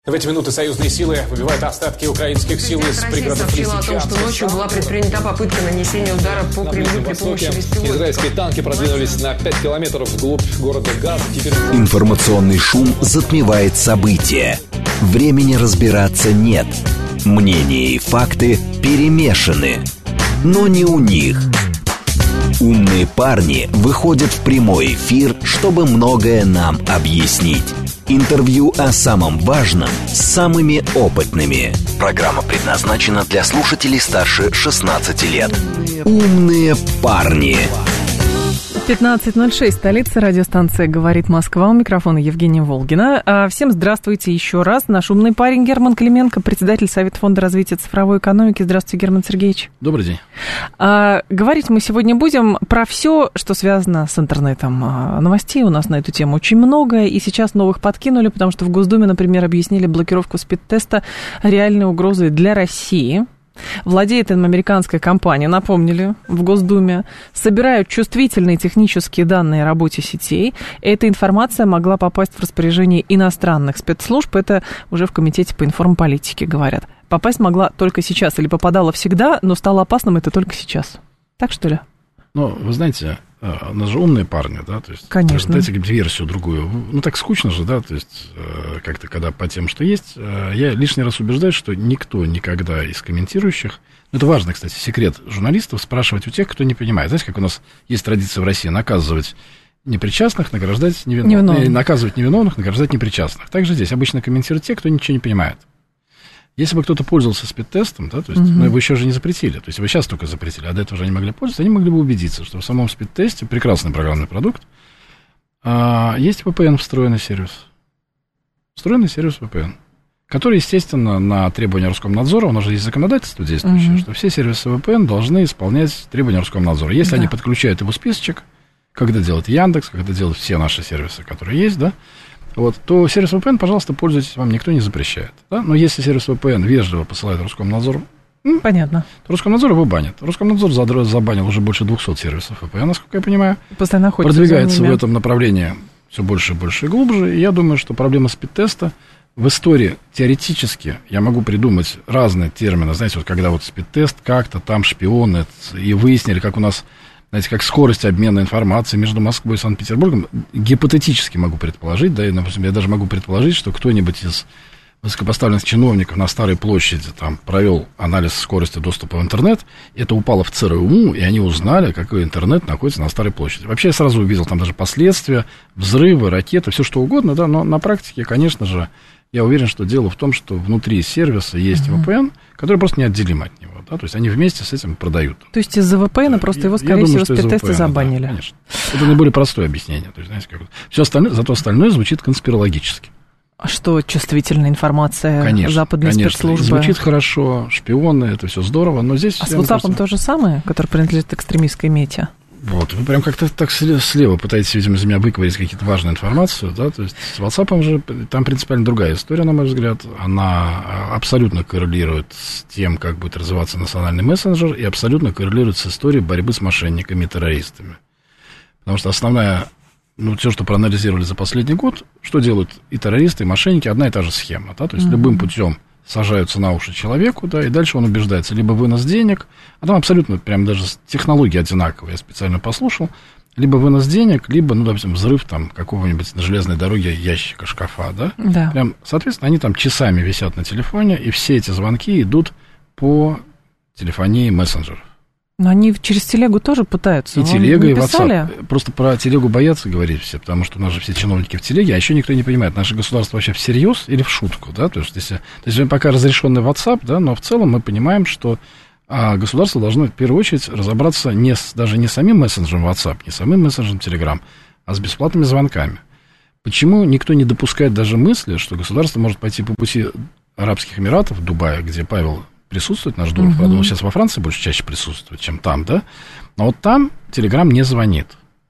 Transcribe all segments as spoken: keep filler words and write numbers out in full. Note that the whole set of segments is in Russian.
В эти минуты союзные силы выбивают остатки украинских сил из пригородов сообщила о том, что ночью была предпринята попытка нанесения удара по Кремлю при помощи беспилотников. Израильские танки продвинулись на пять километров вглубь города Газ. Теперь... Информационный шум затмевает события. Времени разбираться нет. Мнения и факты перемешаны. Но не у них. Умные парни выходят в прямой эфир, чтобы многое нам объяснить. Интервью о самом важном с самыми опытными. Программа предназначена для слушателей старше шестнадцати лет. Умные парни. пятнадцать ноль шесть, столица, радиостанция «Говорит Москва». У микрофона Евгения Волгина. Всем здравствуйте еще раз. Наш умный парень Герман Клименко, председатель Совета фонда развития цифровой экономики. Здравствуйте, Герман Сергеевич. Добрый день. А, говорить мы сегодня будем про все, что связано с интернетом. А, новостей у нас на эту тему очень много, и сейчас новых подкинули, потому что в Госдуме, например, объяснили блокировку спид-теста реальной угрозой для России. Владеет им американская компания, напомнили в Госдуме, собирают чувствительные технические данные о работе сетей. Эта информация могла попасть в распоряжение иностранных спецслужб, это уже в Комитете по информполитике говорят. Попасть могла только сейчас или попадала всегда, но стало опасным это только сейчас. Так что ли? Ну, вы знаете, у нас же умные парни, да, то есть... Конечно. Дайте версию другую. Ну, так скучно же, да, то есть как-то, когда по тем, что есть, я лишний раз убеждаюсь, что никто никогда из комментирующих, это важно, кстати, секрет журналистов, спрашивать у тех, кто не понимает. Знаете, как у нас есть традиция в России наказывать непричастных, награждать невиновных, невиновных. наказывать невиновных, награждать непричастных. Также здесь обычно комментируют те, кто ничего не понимает. Если бы кто-то пользовался спид-тестом, да, то есть, uh-huh. ну, его еще же не запретили, то есть его сейчас только запретили, а до этого же они могли пользоваться, они могли бы убедиться, что в самом спид-тесте, прекрасный программный продукт, а, есть ви пи эн встроенный сервис. Встроенный сервис ви пи эн, который, естественно, на требования Роскомнадзора, у нас же есть законодательство действующее, uh-huh. что все сервисы ви пи эн должны исполнять требования Роскомнадзора. Если да. они подключают его списочек, когда делает Яндекс, когда делают все наши сервисы, которые есть, да, вот, то сервис ви пи эн, пожалуйста, пользуйтесь, вам никто не запрещает. Да? Но если сервис ви пи эн вежливо посылает Роскомнадзор, понятно, то Роскомнадзор его банит. Роскомнадзор забанил уже больше двухсот сервисов ви пи эн, насколько я понимаю. Постоянно продвигается в этом направлении все больше и больше и глубже. И я думаю, что проблема спид-теста в истории теоретически я могу придумать разные термины. Знаете, вот когда вот спид-тест как-то там шпионы и выяснили, как у нас... Знаете, как скорость обмена информацией между Москвой и Санкт-Петербургом, гипотетически могу предположить, да, и, допустим, я даже могу предположить, что кто-нибудь из высокопоставленных чиновников на Старой площади там провел анализ скорости доступа в интернет, это упало в ЦРУ, и они узнали, какой интернет находится на Старой площади. Вообще я сразу увидел там даже последствия, взрывы, ракеты, все что угодно, да, но на практике, конечно же, я уверен, что дело в том, что внутри сервиса есть uh-huh. ви пи эн, который просто неотделим от него. Да? То есть они вместе с этим продают. То есть из-за ви пи эн просто его, скорее всего, спид-тесты забанили. Да, конечно. Это наиболее простое объяснение. То есть, знаете, как... Все остальное, зато остальное звучит конспирологически. А что чувствительная информация конечно, западной конечно. спецслужбы? Звучит хорошо, шпионы, это все здорово, но здесь... А с WhatsApp просто... то же самое, который принадлежит экстремистской мете? Вот, вы прям как-то так слева пытаетесь, видимо, из меня выковырять какие-то важную информацию, да, то есть с WhatsApp же, там принципиально другая история, на мой взгляд, она абсолютно коррелирует с тем, как будет развиваться национальный мессенджер, и абсолютно коррелирует с историей борьбы с мошенниками и террористами. Потому что основная, ну, все, что проанализировали за последний год, что делают и террористы, и мошенники, одна и та же схема, да, то есть mm-hmm. любым путем сажаются на уши человеку, да, и дальше он убеждается, либо вынос денег, а там абсолютно прям даже технологии одинаковые, я специально послушал, либо вынос денег, либо, ну, допустим, взрыв там какого-нибудь на железной дороге ящика, шкафа, да, да. Прям, соответственно, они там часами висят на телефоне, и все эти звонки идут по телефонии мессенджеров. Но они через телегу тоже пытаются. И телега, и WhatsApp. Просто про телегу боятся говорить все, потому что у нас же все чиновники в телеге, а еще никто не понимает, наше государство вообще всерьез или в шутку, да, то есть, если, то есть пока разрешенный WhatsApp, да, но в целом мы понимаем, что а, государство должно в первую очередь разобраться не с, даже не самим мессенджером WhatsApp, не самим мессенджером Telegram, а с бесплатными звонками. Почему никто не допускает даже мысли, что государство может пойти по пути Арабских Эмиратов, Дубая, где Павел присутствует, наш Дуров, правда, он сейчас во Франции больше чаще присутствует, чем там, да, но вот там Телеграм не звонит.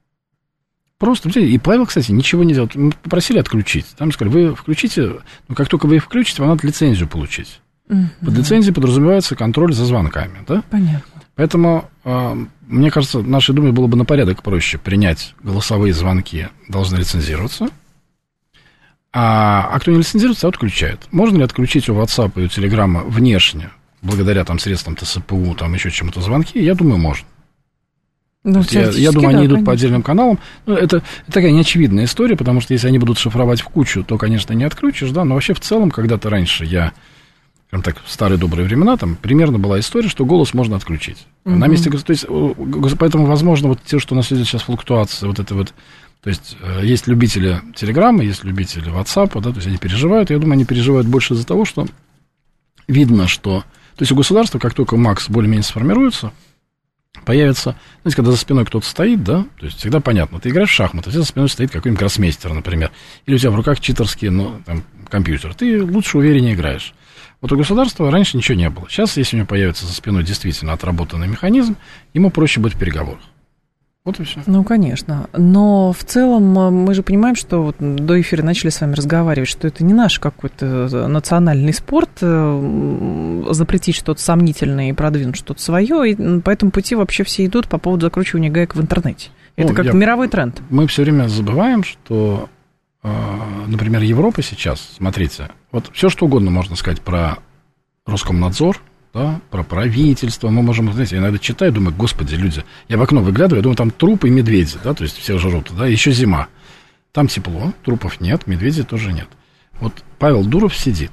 Просто, и Павел, кстати, ничего не делает. Мы попросили отключить. Там сказали, вы включите, ну, как только вы их включите, вам надо лицензию получить. Uh-huh. Под лицензией подразумевается контроль за звонками, да? Понятно. Поэтому, э, мне кажется, нашей Думе было бы на порядок проще принять голосовые звонки, должны лицензироваться. А, а кто не лицензируется, отключает. Можно ли отключить у WhatsApp и у Telegram внешне, благодаря там средствам ТСПУ, там еще чему-то звонки? Я думаю, можно. Ну, я, я думаю, да, они идут конечно. по отдельным каналам. Ну, это, это такая неочевидная история, потому что если они будут шифровать в кучу, то, конечно, не отключишь, да, но вообще в целом, когда-то раньше я, скажем так, в старые добрые времена, там примерно была история, что голос можно отключить. Uh-huh. На месте, то есть, поэтому, возможно, вот те, что у нас идет сейчас флуктуация, вот это вот, то есть, есть любители Телеграма, есть любители WhatsApp, да, то есть, они переживают, я думаю, они переживают больше из-за того, что видно, что, то есть, у государства, как только МАКС более-менее сформируется, появится, знаете, когда за спиной кто-то стоит, да, то есть всегда понятно, ты играешь в шахматы, у тебя за спиной стоит какой-нибудь гроссмейстер, например, или у тебя в руках читерский, ну, там, компьютер, ты лучше, увереннее играешь. Вот у государства раньше ничего не было. Сейчас, если у него появится за спиной действительно отработанный механизм, ему проще быть в переговорах. Вот и все. Ну, конечно. Но в целом мы же понимаем, что вот до эфира начали с вами разговаривать, что это не наш какой-то национальный спорт, запретить что-то сомнительное и продвинуть что-то свое, и по этому пути вообще все идут по поводу закручивания гаек в интернете. Это ну, как я, мировой тренд. Мы все время забываем, что, например, Европа сейчас, смотрите, вот все что угодно можно сказать про Роскомнадзор, да, про правительство, мы можем, знаете, я иногда читаю, думаю, господи, люди, я в окно выглядываю, я думаю, там трупы и медведи, да, то есть все жрут, да, еще зима, там тепло, трупов нет, медведей тоже нет. Вот Павел Дуров сидит,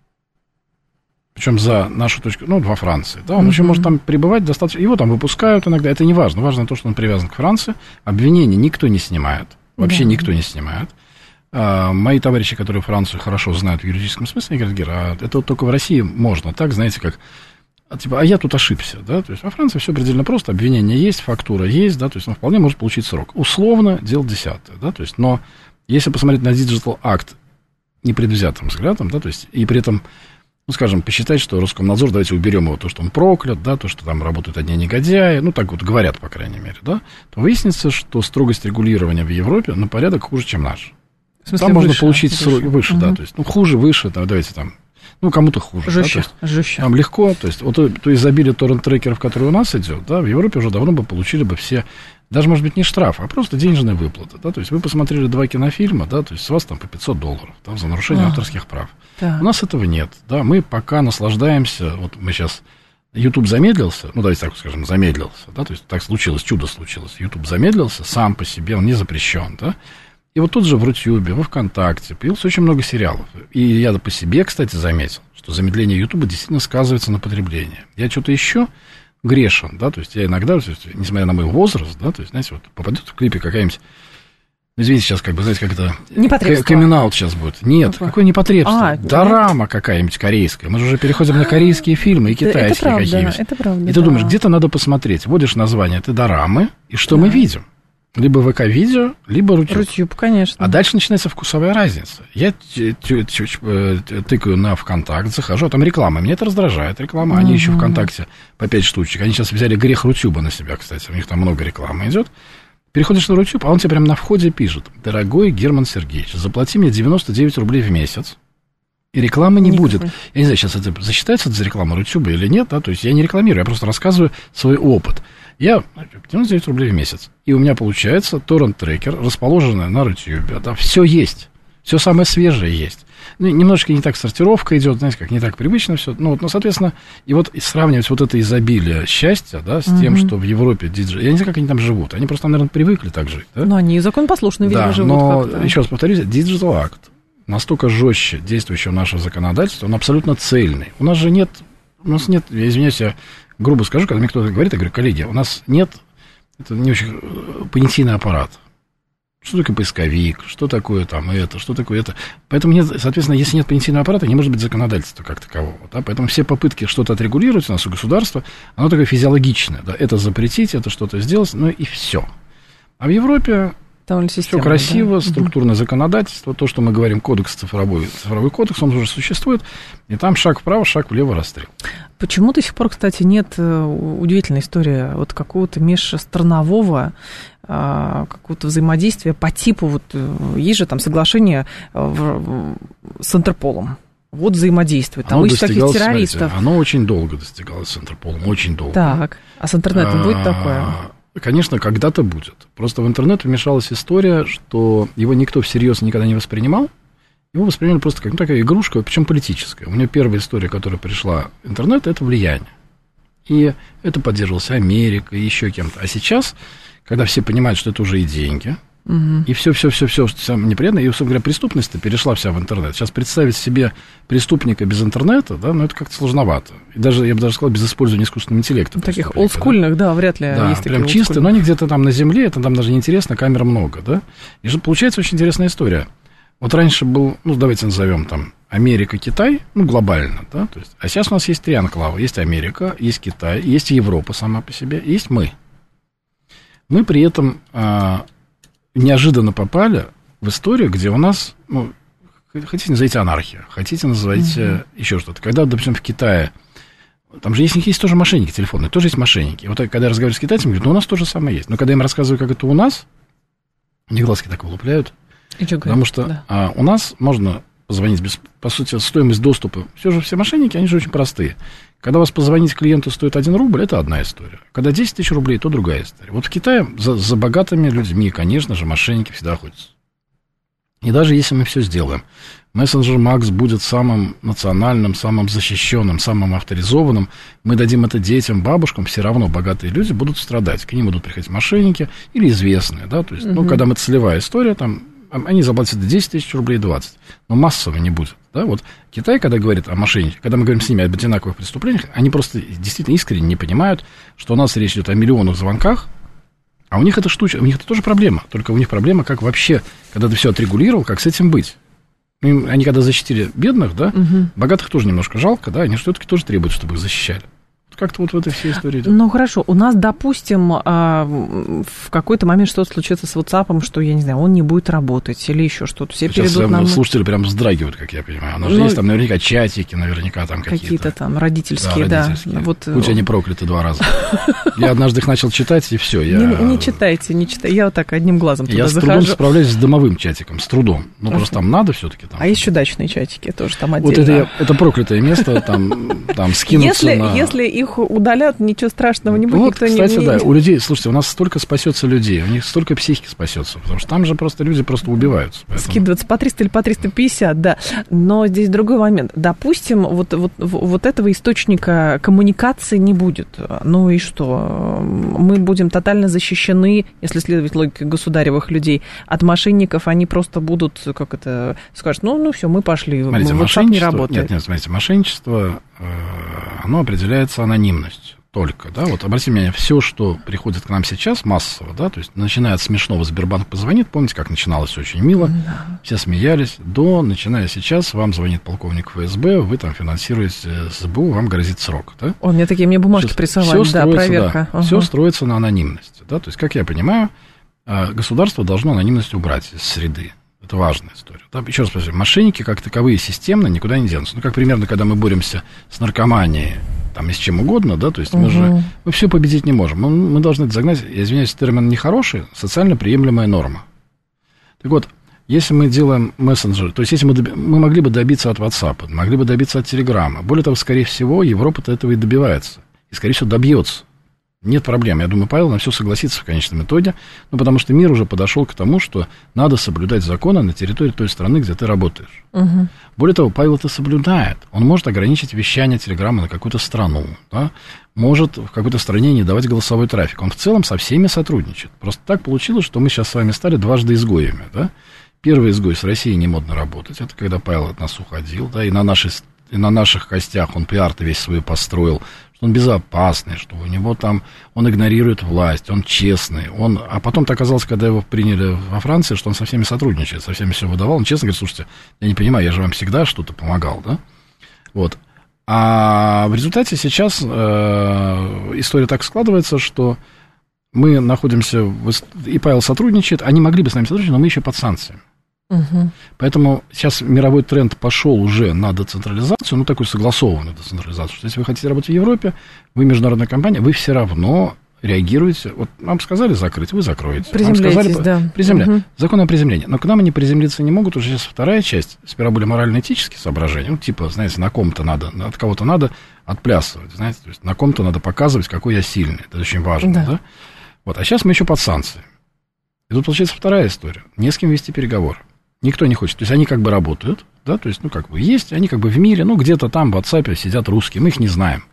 причем за нашу точку, ну, во Франции, да, он mm-hmm. еще может там пребывать достаточно, его там выпускают иногда, это не важно, важно то, что он привязан к Франции, обвинения никто не снимает, вообще mm-hmm. никто не снимает. А, мои товарищи, которые Францию хорошо знают в юридическом смысле, говорят, Гера, это вот только в России можно, так, знаете, как... Типа, а я тут ошибся, да, то есть во Франции все предельно просто, обвинение есть, фактура есть, да, то есть он вполне может получить срок. Условно, дело десятое, да, то есть, но если посмотреть на Digital Act непредвзятым взглядом, да, то есть, и при этом, ну, скажем, посчитать, что Роскомнадзор, давайте уберем его, то, что он проклят, да, то, что там работают одни негодяи, ну, так вот говорят, по крайней мере, да, то выяснится, что строгость регулирования в Европе на порядок хуже, чем наш. Смысле, там выше, можно получить выше, срок выше, угу. да, то есть, ну, хуже, выше, да, давайте там, ну, кому-то хуже. Жестче, да, то есть, жестче. Там легко, то есть, вот то, то изобилие торрент-трекеров, которые у нас идет, да, в Европе уже давно бы получили бы все, даже, может быть, не штраф, а просто денежные выплаты, да, то есть, вы посмотрели два кинофильма, да, то есть, с вас там по пятьсот долларов, там, за нарушение а, авторских прав. Да. У нас этого нет, да, мы пока наслаждаемся, вот мы сейчас, YouTube замедлился, ну, давайте так скажем, замедлился, да, то есть, так случилось, чудо случилось, YouTube замедлился сам по себе, он не запрещен, да. И вот тут же в Рутюбе, во ВКонтакте появилось очень много сериалов. И я по себе, кстати, заметил, что замедление Ютуба действительно сказывается на потреблении. Я что-то еще грешен, да, то есть я иногда, то есть, несмотря на мой возраст, да, то есть, знаете, вот попадет в клипе какая-нибудь, ну, извините, сейчас как бы, знаете, как это... Непотребство. Камин-аут сейчас будет. Нет, какое, какое непотребство? А, дорама какая-нибудь корейская. Мы же уже переходим на корейские фильмы и китайские это правда, какие-нибудь. Это правда, и ты да. думаешь, где-то надо посмотреть. Вводишь название этой дорамы, и что да. мы видим? Либо ВК-видео, либо Рутюб. Рутюб, конечно. А дальше начинается вкусовая разница. Я тыкаю на ВКонтакт, захожу, а там реклама. Мне это раздражает, реклама. Они uh-huh. еще ВКонтакте по пять штучек. Они сейчас взяли грех Рутюба на себя, кстати. У них там много рекламы идет. Переходишь на Рутюб, а он тебе прямо на входе пишет: дорогой Герман Сергеевич, заплати мне девяносто девять рублей в месяц, и рекламы не Никакой. будет. Я не знаю, сейчас это засчитается за рекламу Рутюба или нет, да, то есть я не рекламирую, я просто рассказываю свой опыт. Я девяносто девять рублей в месяц, и у меня получается торрент-трекер, расположенный на Рутюбе, да, все есть, все самое свежее есть. Ну, немножечко не так сортировка идет, знаете, как не так привычно все. Ну, вот, ну, соответственно, и вот сравнивать вот это изобилие счастья, да, с uh-huh. тем, что в Европе диджеи, я не знаю, как они там живут, они просто, наверное, привыкли так жить, да? Ну, они законопослушно, видимо, да, живут но, как-то. еще раз повторюсь, Digital Act настолько жестче действующего нашего законодательства, он абсолютно цельный. У нас же нет, у нас нет, я извиняюсь, я грубо скажу, когда мне кто-то говорит, я говорю, коллеги, у нас нет, это не очень, понятийный аппарат. Что такое поисковик, что такое там это, что такое это. Поэтому, нет, соответственно, если нет понятийного аппарата, не может быть законодательства как такового. Да? Поэтому все попытки что-то отрегулировать у нас у государства, оно такое физиологичное. Да? Это запретить, это что-то сделать, ну и все. А в Европе все красиво, да? Структурное законодательство, то, что мы говорим, кодекс цифровой, цифровой кодекс, он уже существует, и там шаг вправо, шаг влево, расстрел. Почему до сих пор, кстати, нет, удивительная история, вот какого-то межстранового какого-то взаимодействия по типу, вот есть же там соглашение в, с Интерполом. Вот взаимодействие. Там ищут таких террористов. Смотрите, оно очень долго достигалось с Интерполом, очень долго. Так, а с интернетом а, будет такое? Конечно, когда-то будет. Просто в интернет вмешалась история, что его никто всерьез никогда не воспринимал, его восприняли просто как ну, такая игрушка, причем политическая. У меня первая история, которая пришла в интернет, это влияние. И это поддерживалась Америка, и еще кем-то. А сейчас, когда все понимают, что это уже и деньги, угу. и все-все-все-все, что самое неприятное, и, собственно говоря, преступность-то перешла вся в интернет. Сейчас представить себе преступника без интернета, да, ну, это как-то сложновато. И даже, я бы даже сказал, без использования искусственного интеллекта. Таких олдскульных, да? да, вряд ли да, есть прям такие чистые, но они где-то там на земле, это там даже неинтересно, камер много, да. И что получается очень интересная история. Вот раньше был, ну, давайте назовем там Америка, Китай, ну, глобально, да, то есть, а сейчас у нас есть три анклава, есть Америка, есть Китай, есть Европа сама по себе, и есть мы. Мы при этом а, неожиданно попали в историю, где у нас, ну, хотите назовите анархия, хотите называйте mm-hmm. еще что-то. Когда, допустим, в Китае, там же есть, у них есть тоже мошенники телефонные, тоже есть мошенники. И вот когда я разговариваю с китайцами, говорю, ну, у нас тоже самое есть. Но когда я им рассказываю, как это у нас, они глазки так вылупляют. И что Потому что да. а, у нас можно позвонить без, по сути, стоимость доступа. Все же все мошенники, они же очень простые. Когда у вас позвонить клиенту стоит один рубль, это одна история. Когда десять тысяч рублей, то другая история. Вот в Китае за, за богатыми людьми, конечно же, мошенники всегда охотятся. И даже если мы все сделаем, мессенджер Макс будет самым национальным, самым защищенным, самым авторизованным, мы дадим это детям, бабушкам, все равно богатые люди будут страдать. К ним будут приходить мошенники или известные, да, то есть, угу. ну, когда мы целевая история, там, они заплатят десять тысяч рублей, двадцать, но массово не будет, да, вот Китай, когда говорит о мошенниках, когда мы говорим с ними об одинаковых преступлениях, они просто действительно искренне не понимают, что у нас речь идет о миллионных звонках, а у них это штучка, у них это тоже проблема, только у них проблема, как вообще, когда ты все отрегулировал, как с этим быть. Они когда защитили бедных, да, угу. богатых тоже немножко жалко, да, они все-таки тоже требуют, чтобы их защищали. Как-то вот в этой всей истории идет. Ну, хорошо. У нас, допустим, в какой-то момент что-то случится с WhatsApp, что, я не знаю, он не будет работать или еще что-то. Все Сейчас перейдут нам... слушатели прям вздрагивают, как я понимаю. У нас же ну, есть там наверняка чатики, наверняка там какие-то. Какие-то там родительские, да. Родительские. да. Вот... Будь они прокляты два раза. Я однажды их начал читать, и все. Я... Не, не читайте, не читайте. Я вот так одним глазом туда я захожу. Я с трудом справляюсь с домовым чатиком, с трудом. Ну, uh-huh. просто там надо все-таки. Там. А есть еще дачные чатики тоже там отдельно. Вот это, я, это проклятое место, там, там скинуться если, на... Если их удалят, ничего страшного не будет, вот, никто кстати, не... да, у людей, слушайте, у нас столько спасется людей, у них столько психики спасется, потому что там же просто люди просто убиваются. Поэтому... Скидываться по триста или по триста пятьдесят, да. Но здесь другой момент. Допустим, вот, вот, вот этого источника коммуникации не будет. Ну и что? Мы будем тотально защищены, если следовать логике государевых людей, от мошенников. Они просто будут, как это, скажут, ну, ну все, мы пошли, смотрите, WhatsApp не работает. Нет, нет, смотрите, мошенничество, оно определяется анонимностью. Только, да, вот обратите внимание, все, что приходит к нам сейчас массово, да, то есть начиная от смешного Сбербанк позвонит, помните, как начиналось очень мило, да. все смеялись, до, начиная сейчас, вам звонит полковник ФСБ, вы там финансируете СБУ, вам грозит срок, да. О, мне такие, мне бумажки сейчас присылали, да, проверка. Да, угу. Все строится на анонимности, да, то есть, как я понимаю, государство должно анонимность убрать из среды. Это важная история. Да, еще раз повторю, мошенники, как таковые, системно никуда не денутся. Ну, как примерно, когда мы боремся с наркоманией, там, и с чем угодно, да, то есть угу. мы же, мы все победить не можем. Мы, мы должны это загнать, я извиняюсь, термин нехороший, социально приемлемая норма. Так вот, если мы делаем мессенджер, то есть если мы, доби- мы могли бы добиться от WhatsApp, могли бы добиться от Telegram, более того, скорее всего, Европа-то этого и добивается, и, скорее всего, добьется. Нет проблем. Я думаю, Павел на все согласится в конечном итоге, ну, потому что мир уже подошел к тому, что надо соблюдать законы на территории той страны, где ты работаешь. Угу. Более того, Павел это соблюдает. Он может ограничить вещание телеграммы на какую-то страну, да? Может в какой-то стране не давать голосовой трафик. Он в целом со всеми сотрудничает. Просто так получилось, что мы сейчас с вами стали дважды изгоями. Да? Первый изгой с Россией не модно работать. Это когда Павел от нас уходил, да, и на нашей и на наших костях он пиар-то весь свой построил, что он безопасный, что у него там, он игнорирует власть, он честный, он, а потом-то оказалось, когда его приняли во Франции, что он со всеми сотрудничает, со всеми все выдавал, он честно говорит, слушайте, я не понимаю, я же вам всегда что-то помогал, да, вот, а в результате сейчас э, история так складывается, что мы находимся, в, и Павел сотрудничает, они могли бы с нами сотрудничать, но мы еще под санкциями. Угу. Поэтому сейчас мировой тренд пошел уже на децентрализацию, ну, такую согласованную децентрализацию, что если вы хотите работать в Европе, вы международная компания, вы все равно реагируете, вот вам сказали закрыть, вы закроете. Приземляетесь, сказали, да. Приземля... Угу. Закон о приземлении. Но к нам они приземлиться не могут, уже сейчас вторая часть, сперва были морально-этические соображения, ну, типа, знаете, на ком-то надо, от кого-то надо отплясывать, знаете, то есть на ком-то надо показывать, какой я сильный, это очень важно, да. да? Вот, а сейчас мы еще под санкциями. И тут получается вторая история, не с кем вести переговоры. Никто не хочет. То есть они как бы работают, да, то есть, ну, как бы есть, они как бы в мире, ну, где-то там в WhatsApp сидят русские, мы их не знаем.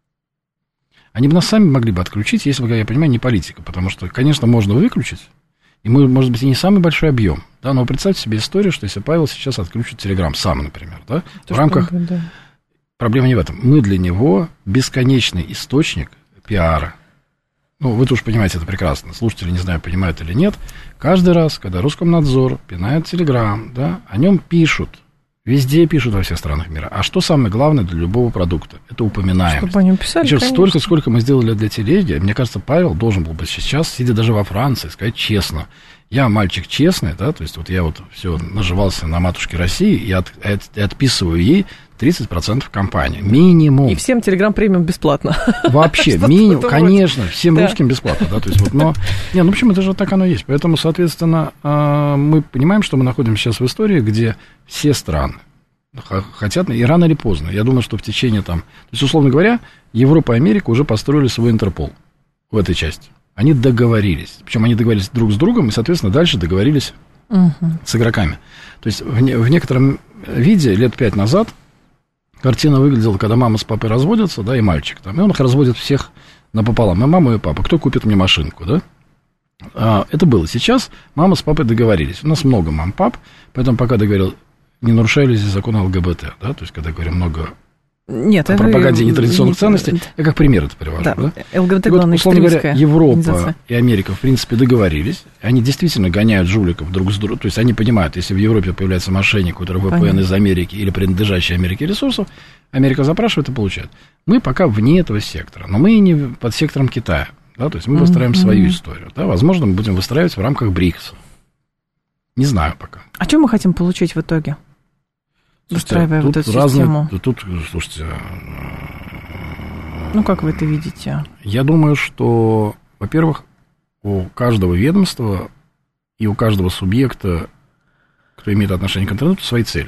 Они бы нас сами могли бы отключить, если бы, я понимаю, не политика, потому что, конечно, можно выключить, и мы, может быть, и не самый большой объем, да, но представьте себе историю, что если Павел сейчас отключит Телеграм сам, например, да, это в рамках... Будет, да. Проблема не в этом. Мы для него бесконечный источник пиара. Ну, вы тоже понимаете это прекрасно. Слушатели, не знаю, понимают или нет. Каждый раз, когда Роскомнадзор пинает Телеграм, да, о нем пишут. Везде пишут во всех странах мира. А что самое главное для любого продукта? Это упоминаемость. Чтобы о нем писали, Причем конечно. столько, сколько мы сделали для телеги, мне кажется, Павел должен был бы сейчас, сидя даже во Франции, сказать честно. Я мальчик честный, да, то есть вот я вот все наживался на матушке России и, от, от, и отписываю ей тридцать процентов компании. Минимум. И всем Телеграм премиум бесплатно. Вообще, минимум, конечно, всем русским бесплатно, да, то есть вот, но, не, ну почему, это же так оно есть, поэтому, соответственно, мы понимаем, что мы находимся сейчас в истории, где все страны хотят, и рано или поздно, я думаю, что в течение там, то есть, условно говоря, Европа и Америка уже построили свой Интерпол в этой части. Они договорились. Причем они договорились друг с другом и, соответственно, дальше договорились угу. с игроками. То есть в, не, в некотором виде лет пять назад картина выглядела, когда мама с папой разводятся, да, и мальчик там, и он их разводит всех напополам. И мама, и папа. Кто купит мне машинку, да? А, это было. Сейчас мама с папой договорились. У нас много мам-пап, поэтому пока договорил, не нарушали ли здесь закон ЛГБТ, да? То есть, когда говорим много... Нет, о пропаганде это... нетрадиционных ценностей, я как пример это привожу. Да. Да? ЛГБТ, главное, вот, условно говоря, Европа и Америка, в принципе, договорились. Они действительно гоняют жуликов друг с другом. То есть они понимают, если в Европе появляется мошенник, который вэ пэ эн из Америки или принадлежащий Америке ресурсов, Америка запрашивает и получает. Мы пока вне этого сектора, но мы и не под сектором Китая. Да? То есть мы выстраиваем mm-hmm. свою историю. Да? Возможно, мы будем выстраивать в рамках БРИКСа. Не знаю пока. А что мы хотим получить в итоге? Устраивая тут вот эту разные, систему. Тут, слушайте... Ну, как вы это видите? Я думаю, что, во-первых, у каждого ведомства и у каждого субъекта, кто имеет отношение к интернету, свои цели.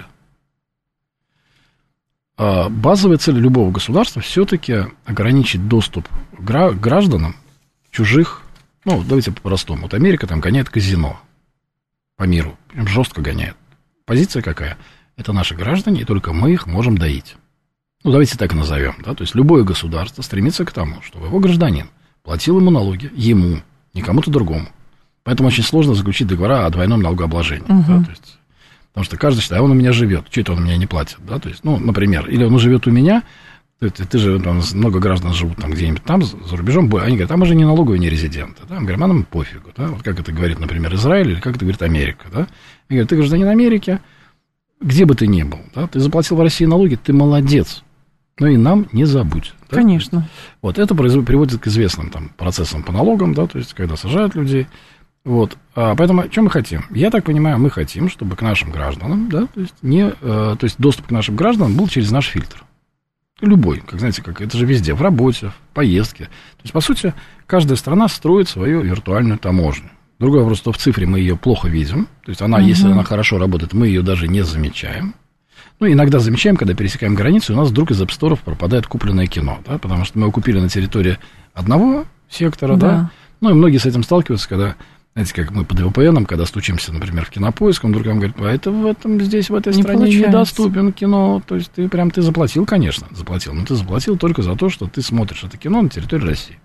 А базовая цель любого государства все-таки ограничить доступ к гражданам чужих, ну, давайте по-простому. Вот Америка там гоняет казино по миру, прям жестко гоняет. Позиция какая? Это наши граждане, и только мы их можем доить. Ну, давайте так и назовем, да, то есть любое государство стремится к тому, чтобы его гражданин платил ему налоги, ему, не кому-то другому. Поэтому очень сложно заключить договора о двойном налогообложении, угу. да, то есть, потому что каждый считает, а он у меня живет, что это он у меня не платит, да, то есть, ну, например, или он живет у меня, ты, ты, ты же, там, много граждан живут там где-нибудь там, за рубежом, они говорят, а мы же не налоговые, не резиденты, да, мы говорим, а нам пофигу, да, вот как это говорит, например, Израиль, или как это говорит Америка, да, и говорят, ты гражданин Америки, где бы ты ни был, да, ты заплатил в России налоги, ты молодец. Ну и нам не забудь. Да? Конечно. Вот это приводит к известным там процессам по налогам, да, то есть когда сажают людей. Вот. А, поэтому что мы хотим? Я так понимаю, мы хотим, чтобы к нашим гражданам, да, то есть, не, э, то есть доступ к нашим гражданам был через наш фильтр. Любой, как знаете, как это же везде, в работе, в поездке. То есть, по сути, каждая страна строит свою виртуальную таможню. Другой вопрос, что в цифре мы ее плохо видим. То есть она, угу. если она хорошо работает, мы ее даже не замечаем. Ну, иногда замечаем, когда пересекаем границу, у нас вдруг из App Store пропадает купленное кино, да, потому что мы его купили на территории одного сектора, да. да. Ну, и многие с этим сталкиваются, когда, знаете, как мы под вэ пэ эн, когда стучимся, например, в Кинопоиск, он вдруг нам говорит, а это в этом, здесь, в этой не стране получается. Недоступен кино. То есть ты прям, ты заплатил, конечно, заплатил, но ты заплатил только за то, что ты смотришь это кино на территории России.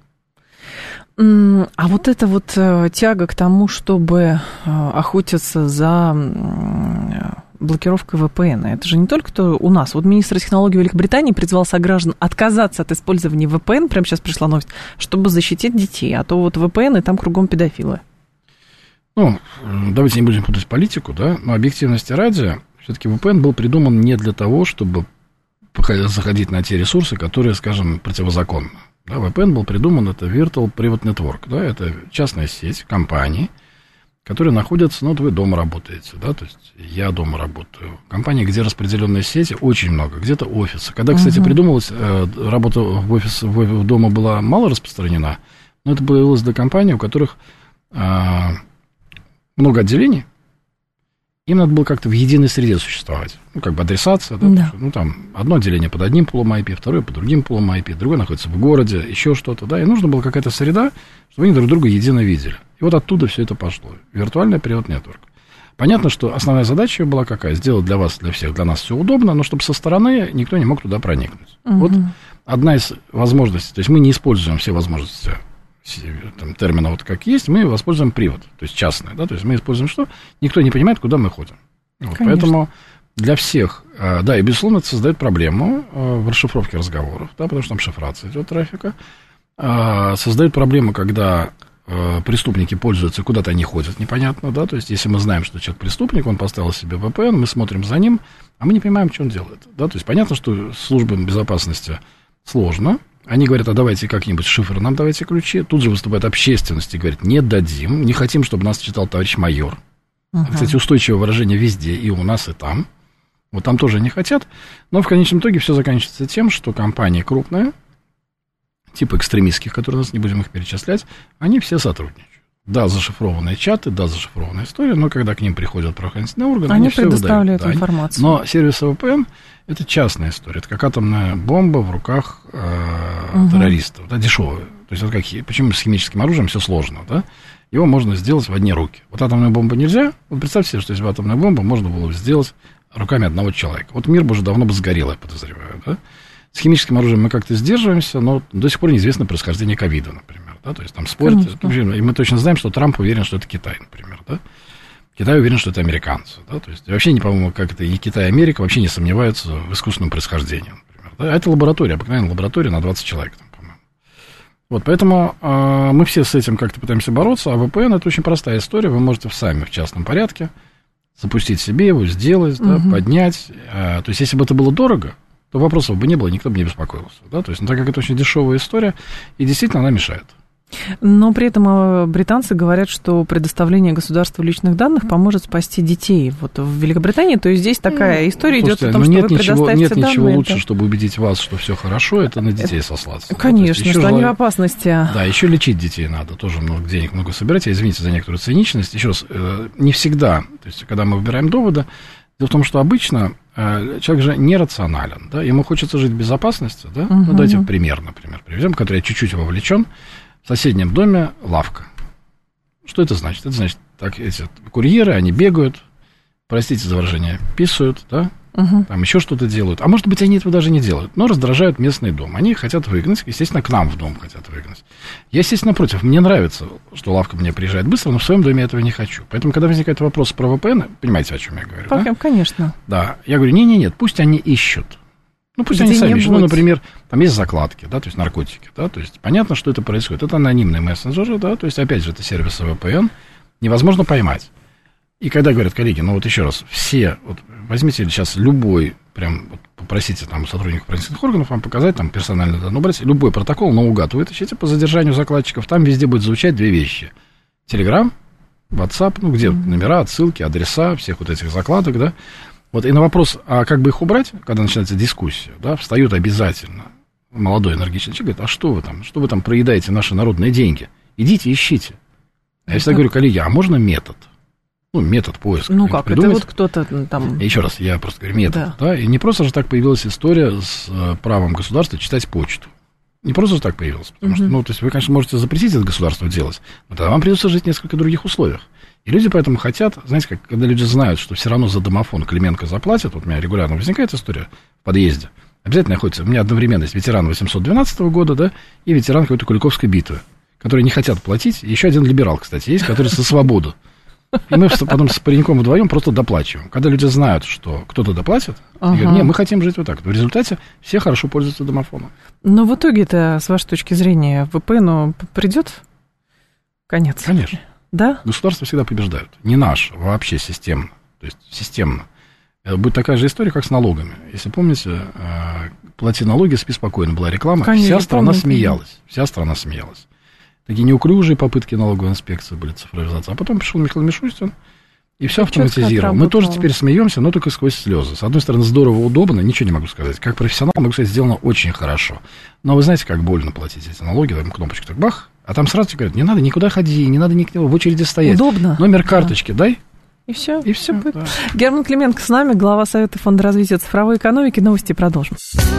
А вот эта вот тяга к тому, чтобы охотиться за блокировкой вэ пэ эн, это же не только то у нас. Вот министр технологий Великобритании призвал сограждан отказаться от использования вэ пэ эн, прямо сейчас пришла новость, чтобы защитить детей, а то вот вэ пэ эн и там кругом педофилы. Ну, давайте не будем путать политику, да, но объективности ради, все-таки вэ пэ эн был придуман не для того, чтобы заходить на те ресурсы, которые, скажем, противозаконны. Да, вэ пэ эн был придуман, это Virtual Private Network, да, это частная сеть компаний, которые находятся, ну, вот вы дома работаете, да, то есть я дома работаю. Компании, где распределенные сети, очень много, где-то офисы. Когда, кстати, uh-huh. придумалась, э, работа в офисе, в, дома была мало распространена, но это появилось для компаний, у которых э, много отделений, им надо было как-то в единой среде существовать. Ну, как бы адресация, да, да. Ну, там, одно отделение под одним пулом ай пи, второе под другим пулом ай пи, другое находится в городе, еще что-то, да, и нужна была какая-то среда, чтобы они друг друга едино видели. И вот оттуда все это пошло. Виртуальный Private Network. Понятно, что основная задача была какая? Сделать для вас, для всех, для нас все удобно, но чтобы со стороны никто не мог туда проникнуть. Угу. Вот одна из возможностей, то есть мы не используем все возможности там, термина вот как есть, мы воспользуем привод, то есть частное, да, то есть мы используем что? Никто не понимает, куда мы ходим. Вот, поэтому для всех, да, и безусловно это создает проблему в расшифровке разговоров, да, потому что там шифрация идет трафика, создает проблему, когда преступники пользуются, куда-то они ходят, непонятно, да, то есть если мы знаем, что человек преступник, он поставил себе вэ пэ эн, мы смотрим за ним, а мы не понимаем, что он делает, да, то есть понятно, что службам безопасности сложно, они говорят, а давайте как-нибудь шифр, нам давайте ключи, тут же выступает общественность и говорит, не дадим, не хотим, чтобы нас читал товарищ майор, uh-huh. Кстати, устойчивое выражение везде, и у нас, и там, вот там тоже не хотят, но в конечном итоге все заканчивается тем, что компании крупные, типа экстремистских, которые у нас, не будем их перечислять, они все сотрудничают. Да, зашифрованные чаты, да, зашифрованная история, но когда к ним приходят правоохранительные органы, они, они предоставляют все выдают. информацию. Да, но сервис вэ пэ эн – это частная история, это как атомная бомба в руках э, угу. террористов, да, дешевая. То есть вот как, почему с химическим оружием все сложно, да? Его можно сделать в одни руки. Вот атомную бомбу нельзя, вот представьте себе, что если бы атомную бомбу можно было бы сделать руками одного человека. Вот мир бы уже давно бы сгорел, я подозреваю, да? С химическим оружием мы как-то сдерживаемся, но до сих пор неизвестно происхождение ковида, например. Да? То есть там спорят. И мы точно знаем, что Трамп уверен, что это Китай, например. Да? Китай уверен, что это американцы. Да? То есть вообще, не, по-моему, как это и Китай, и Америка вообще не сомневаются в искусственном происхождении, например. Да? А это лаборатория, обыкновенная лаборатория на двадцать человек, там, по-моему. Вот, поэтому э, мы все с этим как-то пытаемся бороться, а вэ пэ эн это очень простая история. Вы можете сами в частном порядке запустить себе его, сделать, угу. да, поднять. Э, то есть, если бы это было дорого, то вопросов бы не было, никто бы не беспокоился. Да? То есть, ну, так как это очень дешевая история, и действительно она мешает. Но при этом британцы говорят, что предоставление государству личных данных поможет спасти детей. Вот в Великобритании, то есть здесь такая история Слушайте, идет о том, что нет вы ничего, предоставите нет данные. Нет ничего лучше, это... чтобы убедить вас, что все хорошо, это на детей сослаться. Конечно, да? что желаю... они в опасности. Да, еще лечить детей надо, тоже много денег много собирать. Я, извините за некоторую циничность. Еще раз, не всегда, то есть когда мы выбираем доводы, дело в том, что обычно человек же нерационален, да, ему хочется жить в безопасности, да, угу. ну, давайте пример, например, приведем, который я чуть-чуть вовлечен. В соседнем доме лавка. Что это значит? Это значит, так, эти курьеры, они бегают, простите за выражение, писают, да, угу. там еще что-то делают. А может быть, они этого даже не делают, но раздражают местный дом. Они хотят выгнать, естественно, к нам в дом хотят выгнать. Я, естественно, против. Мне нравится, что лавка мне приезжает быстро, но в своем доме я этого не хочу. Поэтому, когда возникает вопрос про вэ пэ эн, понимаете, о чем я говорю? Пока, да? Конечно. Да, я говорю, не-не-нет, пусть они ищут. Ну, пусть они сами ищут. Ну, например, там есть закладки, да, то есть наркотики, да, то есть понятно, что это происходит. Это анонимные мессенджеры, да, то есть, опять же, это сервисы вэ пэ эн, невозможно поймать. И когда говорят, коллеги, ну, вот еще раз, все, вот возьмите сейчас любой, прям, вот, попросите там сотрудников правительственных органов вам показать, там, персонально данные убрать, любой протокол наугад вытащите по задержанию закладчиков, там везде будет звучать две вещи. Телеграм, WhatsApp, ну, где mm-hmm. номера, отсылки, адреса всех вот этих закладок, да. Вот и на вопрос, а как бы их убрать, когда начинается дискуссия, да, встает обязательно молодой энергичный человек, говорит, а что вы там, что вы там проедаете наши народные деньги? Идите, ищите. А я всегда говорю, коллеги, а можно метод? Ну, метод поиска. Ну как, придумать? это вот кто-то там... Еще раз, я просто говорю, метод, да. да, и не просто же так появилась история с правом государства читать почту. Не просто же так появилась, потому угу. что, ну, то есть вы, конечно, можете запретить это государство делать, но тогда вам придется жить в несколько других условиях. И люди поэтому хотят, знаете, как, когда люди знают, что все равно за домофон Клименко заплатят, вот у меня регулярно возникает история в подъезде, обязательно находится, у меня одновременно есть ветеран восемьсот двенадцатого года, да, и ветеран какой-то Куликовской битвы, которые не хотят платить, и еще один либерал, кстати, есть, который со свободу. И мы потом с пареньком вдвоем просто доплачиваем. Когда люди знают, что кто-то доплатит, ага. говорят, не, мы хотим жить вот так. В результате все хорошо пользуются домофоном. Но в итоге-то, с вашей точки зрения, вэ пэ эну придет конец? Конечно. Да? Государства всегда побеждают. Не наш, вообще системно. То есть системно. Это будет такая же история, как с налогами. Если помните, плати налоги, спи спокойно, была реклама. Конечно, вся страна помню, смеялась. Вся страна смеялась. Такие неуклюжие попытки налоговой инспекции были цифровизации. А потом пришел Михаил Мишустин и все автоматизировал. Мы тоже теперь смеемся, но только сквозь слезы. С одной стороны, здорово, удобно, ничего не могу сказать. Как профессионал могу сказать, сделано очень хорошо. Но вы знаете, как больно платить эти налоги, там кнопочку так бах, а там сразу говорят, не надо никуда ходи, не надо никуда в очереди стоять. Удобно. Номер карточки да. дай. И все. И все. Да. Герман Клименко с нами, глава Совета фонда развития цифровой экономики. Новости продолжим.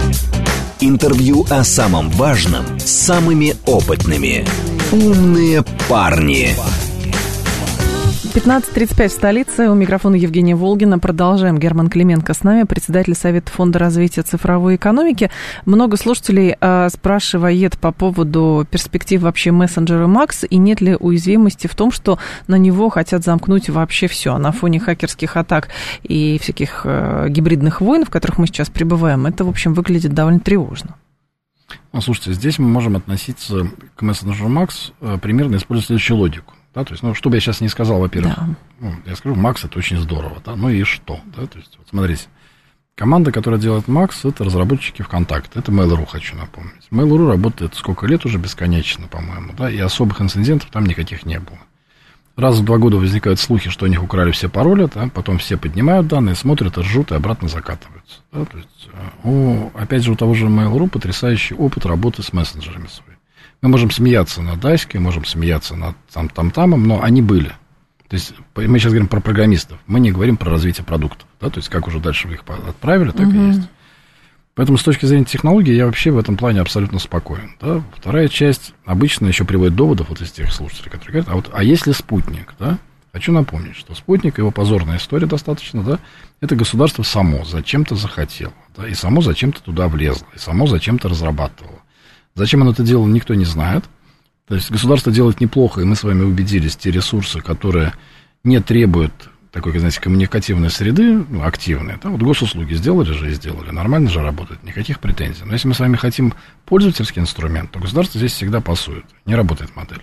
Интервью о самом важном с самыми опытными. Умные парни. пятнадцать тридцать пять в столице. У микрофона Евгения Волгина. Продолжаем. Герман Клименко с нами, председатель Совета фонда развития цифровой экономики. Много слушателей э, спрашивает по поводу перспектив вообще мессенджера Макс, и нет ли уязвимости в том, что на него хотят замкнуть вообще все. На фоне хакерских атак и всяких э, гибридных войн, в которых мы сейчас пребываем, это, в общем, выглядит довольно тревожно. Ну, слушайте, здесь мы можем относиться к мессенджеру Макс э, примерно используя следующую логику. Да, то есть, ну, что бы я сейчас не сказал, во-первых, да. ну, я скажу, Макс это очень здорово, да, ну и что, да, то есть, вот смотрите, команда, которая делает Макс, это разработчики ВКонтакте, это Mail.ru, хочу напомнить. Mail.ru работает сколько лет уже бесконечно, по-моему, да, и особых инцидентов там никаких не было. Раз в два года возникают слухи, что у них украли все пароли, да, потом все поднимают данные, смотрят, ржут и обратно закатываются, да, то есть, у, опять же, у того же Mail.ru потрясающий опыт работы с мессенджерами своими. Мы можем смеяться над Аськой, можем смеяться над там-там-тамом, но они были. То есть мы сейчас говорим про программистов, мы не говорим про развитие продуктов. Да? То есть как уже дальше вы их отправили, так uh-huh. и есть. Поэтому с точки зрения технологий я вообще в этом плане абсолютно спокоен. Да? Вторая часть обычно еще приводит доводов вот из тех слушателей, которые говорят, а, вот, а если спутник? Да? Хочу напомнить, что спутник, его позорная история достаточно, да, это государство само зачем-то захотело, да, и само зачем-то туда влезло, и само зачем-то разрабатывало. Зачем оно это делало, никто не знает. То есть государство делает неплохо, и мы с вами убедились, те ресурсы, которые не требуют такой, знаете, коммуникативной среды, ну, активной. Да? Вот госуслуги сделали же и сделали, нормально же работает, никаких претензий. Но если мы с вами хотим пользовательский инструмент, то государство здесь всегда пасует, не работает модель.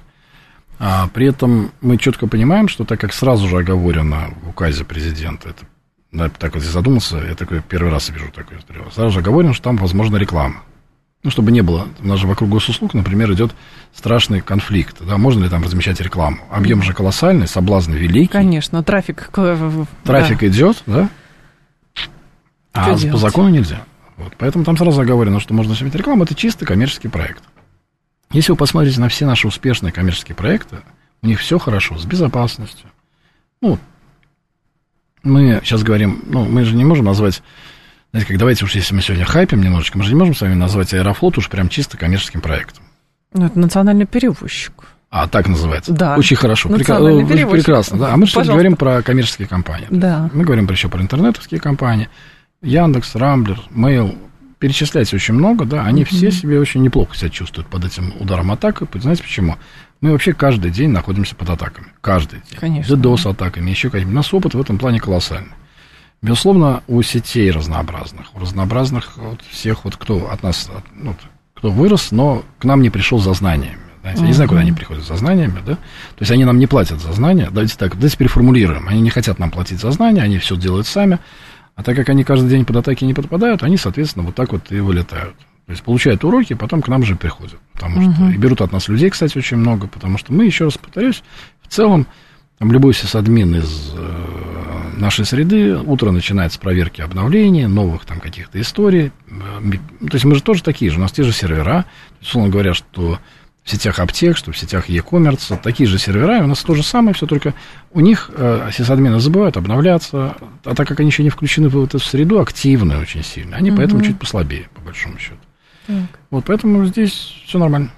А при этом мы четко понимаем, что так как сразу же оговорено в указе президента, это, да, так вот я задумался, я такой первый раз вижу такое, сразу же оговорено, что там возможна реклама. Ну, чтобы не было, у нас же вокруг госуслуг, например, идет страшный конфликт, да, можно ли там размещать рекламу? Объем же колоссальный, соблазн великий. Конечно, трафик. Трафик да. идет, да, а по закону нельзя. Вот, поэтому там сразу оговорено, что можно размещать рекламу, это чисто коммерческий проект. Если вы посмотрите на все наши успешные коммерческие проекты, у них все хорошо, с безопасностью. Ну, мы сейчас говорим, ну, мы же не можем назвать... Знаете, как давайте уж, если мы сегодня хайпим немножечко, мы же не можем с вами назвать Аэрофлот уж прям чисто коммерческим проектом. Ну, это национальный перевозчик. А, так называется? Да. Очень хорошо. Национальный Прека... перевозчик. Прекрасно, да. А мы же сейчас говорим про коммерческие компании. Да. Мы говорим еще про интернетовские компании. Яндекс, Рамблер, Mail. Перечислять очень много, да. Они mm-hmm. все себе очень неплохо себя чувствуют под этим ударом атаки. Знаете почему? Мы вообще каждый день находимся под атаками. Каждый день. Конечно. DDoS-атаками, еще какими-то. У нас опыт в этом плане колоссальный. Безусловно, у сетей разнообразных, у разнообразных вот всех, вот, кто от нас, ну, кто вырос, но к нам не пришел за знаниями. Знаете, я не знаю, куда они приходят за знаниями, да? То есть они нам не платят за знания. Давайте так, давайте переформулируем. Они не хотят нам платить за знания, они все делают сами. А так как они каждый день под атаки не подпадают, они, соответственно, вот так вот и вылетают. То есть получают уроки, потом к нам же приходят. Потому что uh-huh. и берут от нас людей, кстати, очень много, потому что мы, еще раз повторюсь, в целом, там любой сисадмин из э, нашей среды утро начинает с проверки обновлений, новых там каких-то историй. То есть мы же тоже такие же, у нас те же сервера. Условно говоря, что в сетях аптек, что в сетях e-commerce, такие же сервера, и у нас то же самое, все только у них э, сисадмины забывают обновляться, а так как они еще не включены в эту среду, активны очень сильно, они mm-hmm. поэтому чуть послабее, по большому счету. Так. Вот поэтому здесь все нормально.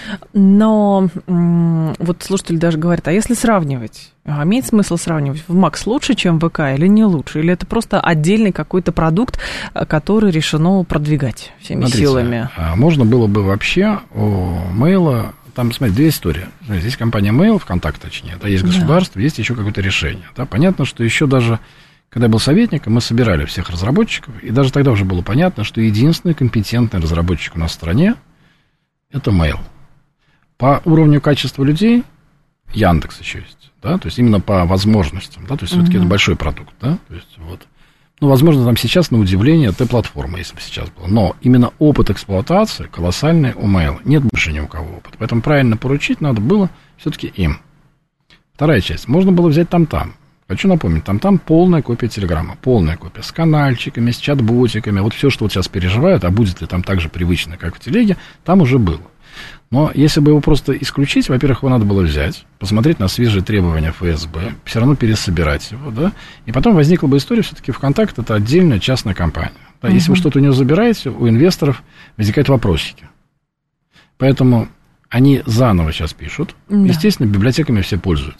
Но вот слушатель даже говорит, а если сравнивать, имеет смысл сравнивать, в Макс лучше, чем ВК или не лучше? Или это просто отдельный какой-то продукт, который решено продвигать всеми Смотрите, силами? Можно было бы вообще у Мейла, там, смотрите, две истории. Здесь компания Mail, ВКонтакте точнее, да, есть государство, да. есть еще какое-то решение. Да. Понятно, что еще даже, когда я был советником, мы собирали всех разработчиков, и даже тогда уже было понятно, что единственный компетентный разработчик у нас в стране – это Mail. По уровню качества людей Яндекс еще есть, да, то есть именно по возможностям, да, то есть uh-huh. все-таки это большой продукт, да, то есть вот, ну, возможно, там сейчас на удивление Т-платформа, если бы сейчас было, но именно опыт эксплуатации колоссальный у Mail, нет больше ни у кого опыта, поэтому правильно поручить надо было все-таки им. Вторая часть, можно было взять там-там, хочу напомнить, там-там полная копия Телеграма, полная копия с канальчиками, с чат-ботиками, вот все, что вот сейчас переживают, а будет ли там так же привычно, как в Телеге, там уже было. Но если бы его просто исключить, во-первых, его надо было взять, посмотреть на свежие требования эф эс бэ, все равно пересобирать его, да, и потом возникла бы история, все-таки ВКонтакте это отдельная частная компания. Да, uh-huh. Если вы что-то у него забираете, у инвесторов возникают вопросики. Поэтому они заново сейчас пишут, uh-huh. естественно, библиотеками все пользуются.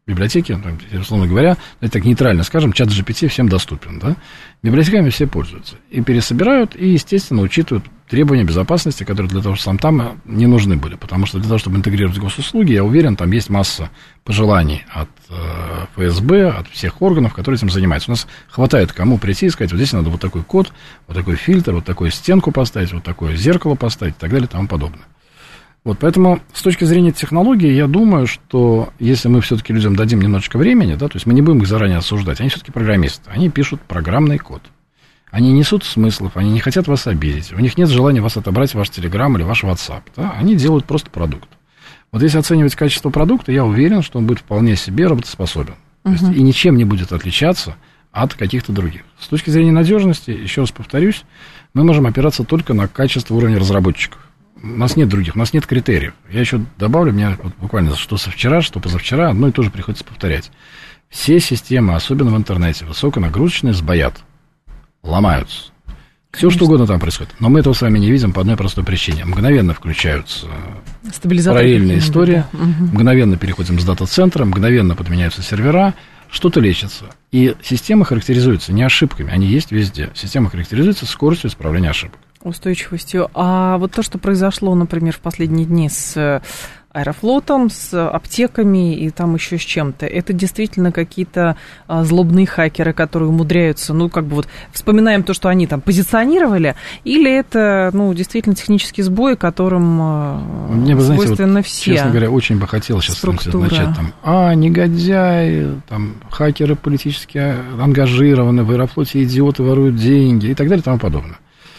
библиотеки, условно говоря, это так нейтрально скажем, чат джи пи ти всем доступен, да, библиотеками все пользуются, и пересобирают, и, естественно, учитывают требования безопасности, которые для того, чтобы там не нужны были, потому что для того, чтобы интегрировать госуслуги, я уверен, там есть масса пожеланий от э, эф эс бэ, от всех органов, которые этим занимаются. У нас хватает кому прийти и сказать, вот здесь надо вот такой код, вот такой фильтр, вот такую стенку поставить, вот такое зеркало поставить и так далее и тому подобное. Вот, поэтому с точки зрения технологии, я думаю, что если мы все-таки людям дадим немножечко времени, да, то есть мы не будем их заранее осуждать, они все-таки программисты, они пишут программный код, они несут смыслов, они не хотят вас обидеть, у них нет желания вас отобрать ваш Telegram или ваш WhatsApp, да, они делают просто продукт. Вот если оценивать качество продукта, я уверен, что он будет вполне себе работоспособен, uh-huh. то есть и ничем не будет отличаться от каких-то других. С точки зрения надежности, еще раз повторюсь, мы можем опираться только на качество уровня разработчиков. У нас нет других, у нас нет критериев. Я еще добавлю, мне вот буквально что со вчера, что позавчера, одно и то же приходится повторять. Все системы, особенно в интернете, высоконагрузочные, сбоят, ломаются. Все, что угодно там происходит. Но мы этого с вами не видим по одной простой причине. Мгновенно включаются параллельные истории, да. Угу. Мгновенно переходим с дата-центра, мгновенно подменяются сервера, что-то лечится. И система характеризуется не ошибками, они есть везде. Система характеризуется скоростью исправления ошибок. Устойчивостью. А вот то, что произошло, например, в последние дни с Аэрофлотом, с аптеками и там еще с чем-то, это действительно какие-то а, злобные хакеры, которые умудряются, ну, как бы вот вспоминаем то, что они там позиционировали, или это, ну, действительно технический сбой, которым а, Мне, вы свойственно знаете, вот, все. Честно говоря, очень бы хотелось сейчас начать там, а, негодяи, там, хакеры политически ангажированы, в Аэрофлоте идиоты воруют деньги и так далее и тому подобное.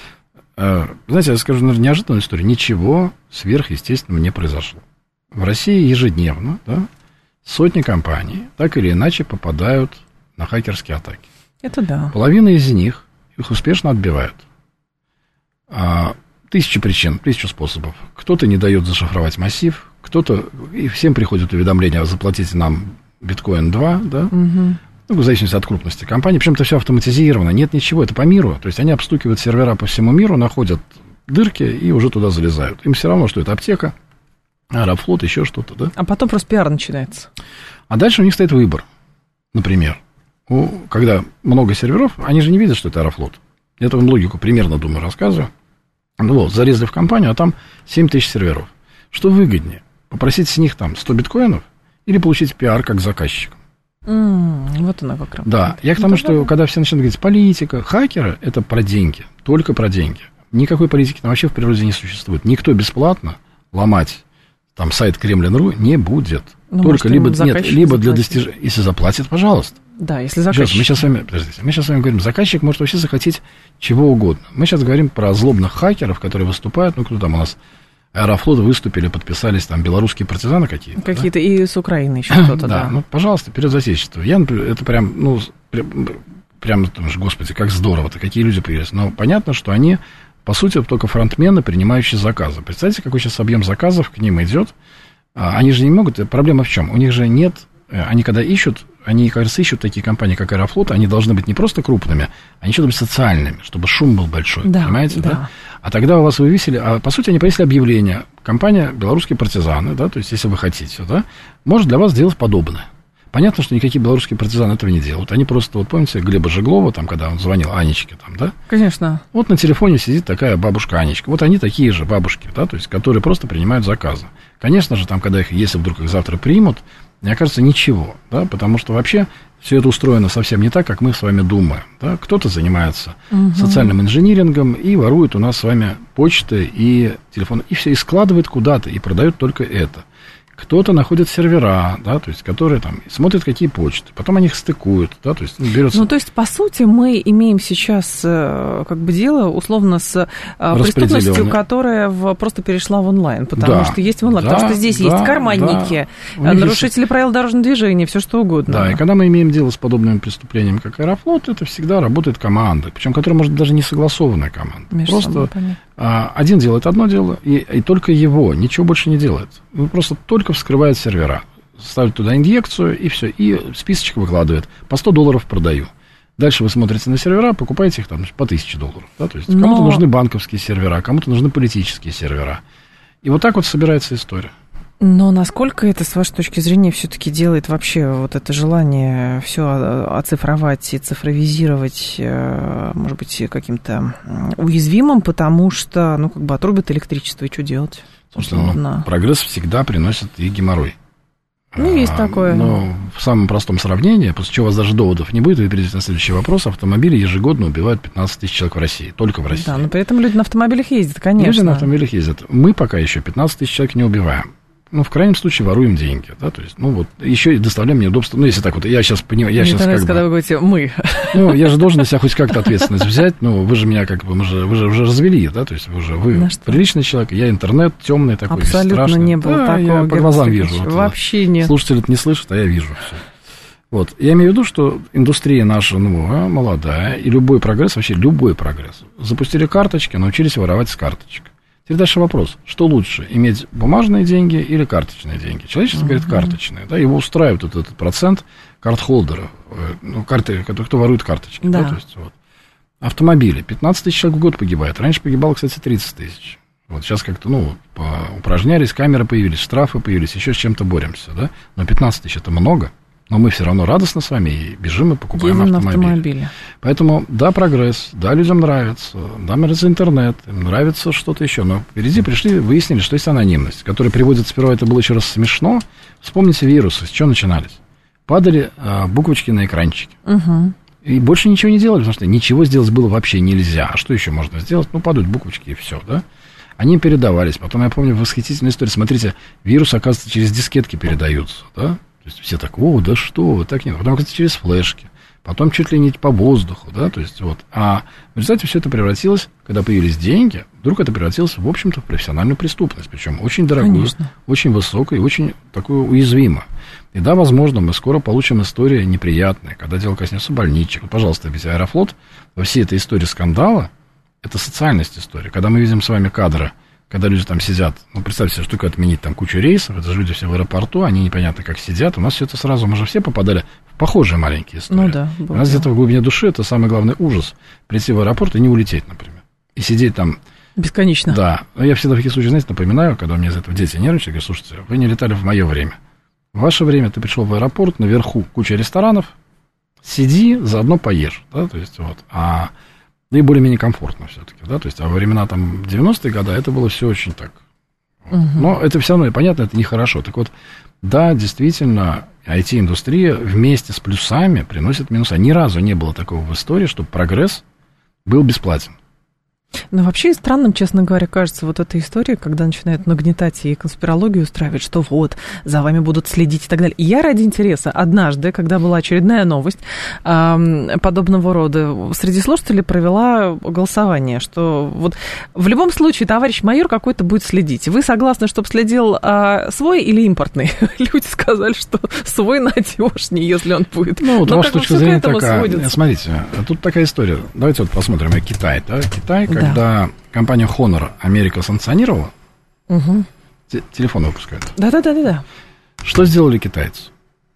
Знаете, я скажу, наверное, неожиданную историю. Ничего сверхъестественного не произошло. В России ежедневно, да, сотни компаний так или иначе попадают на хакерские атаки. Это да. Половина из них их успешно отбивают. А, тысячи причин, тысячу способов. Кто-то не дает зашифровать массив, кто-то... И всем приходит уведомление: заплатите нам биткоин два, да, угу. Ну, в зависимости от крупности компании. Причем это все автоматизировано, нет ничего, это по миру. То есть они обстукивают сервера по всему миру, находят дырки и уже туда залезают. Им все равно, что это аптека, Аэрофлот, еще что-то, да? А потом просто пиар начинается. А дальше у них стоит выбор. Например, у, когда много серверов, они же не видят, что это Аэрофлот. Я вам логику примерно, думаю, рассказываю. Ну вот, залезли в компанию, а там семь тысяч серверов. Что выгоднее? Попросить с них там сто биткоинов или получить пиар как заказчик? Mm, вот она как раз. Да, я к тому, что когда все начинают говорить политика, хакеры, это про деньги, только про деньги. Никакой политики там вообще в природе не существует. Никто бесплатно ломать там сайт Кремлин точка ру не будет. Ну, только либо, нет, либо для достижения, если заплатит, пожалуйста. Да, если заказчик. Сейчас, мы сейчас с вами, подождите, мы сейчас с вами говорим, заказчик может вообще захотеть чего угодно. Мы сейчас говорим про злобных хакеров, которые выступают, ну, кто там у нас, Аэрофлот выступили, подписались, там, белорусские партизаны какие-то. Какие-то, да? И с Украины еще кто-то, да. Да, ну, пожалуйста, вперед за отечество. Я, например, это прям, ну, прям, прям, господи, как здорово-то, какие люди появились. Но понятно, что они, по сути, только фронтмены, принимающие заказы. Представьте, какой сейчас объем заказов к ним идет. Они же не могут, проблема в чем? У них же нет, они когда ищут, они, кажется, ищут такие компании, как Аэрофлот, они должны быть не просто крупными, они еще должны быть социальными, чтобы шум был большой, да, понимаете, да. да? А тогда у вас вывесили, а по сути они повесили объявление, компания «Белорусские партизаны», да, то есть если вы хотите, да, может для вас сделать подобное. Понятно, что никакие белорусские партизаны этого не делают. Они просто, вот помните, Глеба Жеглова, там, когда он звонил Анечке, там, да? Конечно. Вот на телефоне сидит такая бабушка Анечка. Вот они такие же бабушки, да, то есть, которые просто принимают заказы. Конечно же, там, когда их, если вдруг их завтра примут, мне кажется, ничего, да, потому что вообще все это устроено совсем не так, как мы с вами думаем, да. Кто-то занимается угу. социальным инжинирингом и ворует у нас с вами почты и телефоны, и все, и складывает куда-то, и продает только это. Кто-то находит сервера, да, то есть, которые там смотрят, какие почты, потом они их стыкуют, да, то есть берется... Ну, то есть, по сути, мы имеем сейчас как бы дело, условно, с преступностью, которая в, просто перешла в онлайн, потому да, что есть в онлайн, да, потому что здесь да, есть карманники, да. нарушители есть... правил дорожного движения, все что угодно. Да, и когда мы имеем дело с подобными преступлениями, как Аэрофлот, это всегда работает команда, причем которая, может, даже не согласованная команда. Между просто а, один делает одно дело, и, и только его, ничего больше не делает. Вы просто только вскрывает сервера, ставит туда инъекцию, и все, и списочек выкладывает. По сто долларов продаю. Дальше вы смотрите на сервера, покупаете их там по тысяче долларов. Да? То есть Но... кому-то нужны банковские сервера, кому-то нужны политические сервера. И вот так вот собирается история. Но насколько это, с вашей точки зрения, все-таки делает вообще вот это желание все оцифровать и цифровизировать, может быть, каким-то уязвимым, потому что, ну, как бы отрубят электричество, и что делать? Слушайте, ну, прогресс всегда приносит и геморрой. Ну, есть такое. Но в самом простом сравнении, после чего у вас даже доводов не будет, вы перейдете на следующий вопрос. Автомобили ежегодно убивают пятнадцать тысяч человек в России, только в России. Да, но при этом люди на автомобилях ездят, конечно. Люди на автомобилях ездят. Мы пока еще пятнадцать тысяч человек не убиваем. Ну, в крайнем случае, воруем деньги, да, то есть, ну, вот, еще и доставляем неудобства. Ну, если так вот, я сейчас понимаю, я Мне сейчас нравится, как когда бы... вы говорите «мы». Ну, я же должен на себя хоть как-то ответственность взять, ну, вы же меня как бы, мы же, вы же уже развели, да, то есть, вы же, вы приличный человек, я интернет, темный такой, абсолютно бесстрашный. Не было да, такого, я по глазам вижу. Вот, вообще нет. Слушатели не слышат, а я вижу все. Вот, я имею в виду, что индустрия наша новая, молодая, и любой прогресс, вообще любой прогресс. Запустили карточки, научились воровать с карточек. Теперь дальше вопрос, что лучше, иметь бумажные деньги или карточные деньги? Человечество uh-huh. говорит карточные, да, его устраивает вот этот процент карт-холдеров, ну, карты, кто ворует карточки, да. Да, то есть, вот. Автомобили, пятнадцать тысяч человек в год погибает, раньше погибало, кстати, тридцать тысяч. Вот сейчас как-то, ну, упражнялись, камеры появились, штрафы появились, еще с чем-то боремся, да, но пятнадцать тысяч это много. Но мы все равно радостно с вами и бежим и покупаем Едем автомобили. автомобили. Поэтому, да, прогресс, да, людям нравится, да, нравится интернет, им нравится что-то еще. Но впереди пришли, выяснили, что есть анонимность, которая приводит, сперва это было еще раз смешно. Вспомните вирусы, с чего начинались? Падали а, буквочки на экранчике. Угу. И больше ничего не делали, потому что ничего сделать было вообще нельзя. А что еще можно сделать? Ну, падают буквочки и все, да? Они передавались. Потом, я помню, восхитительная история. Смотрите, вирусы, оказывается, через дискетки передаются, да? То есть все так, о, да что вы, так нет. Потом, кстати, через флешки, потом чуть ли не по воздуху, да, то есть вот. А в результате все это превратилось, когда появились деньги, вдруг это превратилось, в общем-то, в профессиональную преступность, причем очень дорогую, Конечно. Очень высокую и очень такую уязвимую. И да, возможно, мы скоро получим истории неприятные, когда дело коснется больничек. Вот, пожалуйста, ведь Аэрофлот во всей этой истории скандала, это социальность истории. Когда мы видим с вами кадры, когда люди там сидят, ну, представьте себе, что такое отменить там кучу рейсов, это же люди все в аэропорту, они непонятно как сидят, у нас все это сразу, мы же все попадали в похожие маленькие истории. Ну, да, у нас где-то в глубине души это самый главный ужас, прийти в аэропорт и не улететь, например, и сидеть там. Бесконечно. Да, но я всегда в таких случаях, знаете, напоминаю, когда у меня из этого дети нервничают, говорю, слушайте, вы не летали в мое время. В ваше время ты пришел в аэропорт, наверху куча ресторанов, сиди, заодно поешь, да, то есть вот, а... Да и более-менее комфортно все-таки, да, то есть, а во времена там девяностые годы это было все очень так. Вот. Угу. Но это все равно, понятно, это нехорошо. Так вот, да, действительно, ай ти-индустрия вместе с плюсами приносит минусы. Ни разу не было такого в истории, чтобы прогресс был бесплатен. Ну, вообще странным, честно говоря, кажется вот эта история, когда начинают нагнетать и конспирологию устраивать, что вот, за вами будут следить и так далее. И я ради интереса однажды, когда была очередная новость э, подобного рода, среди слушателей провела голосование, что вот в любом случае товарищ майор какой-то будет следить. Вы согласны, чтобы следил э, свой или импортный? Люди сказали, что свой надежнее, если он будет. Ну, вот ваша точка зрения такая. Сводится? Смотрите, тут такая история. Давайте вот посмотрим. Китай, да? Китай, как Когда да. компания Honor Америка санкционировала, угу. те- телефоны выпускают. Да-да-да-да. Что сделали китайцы?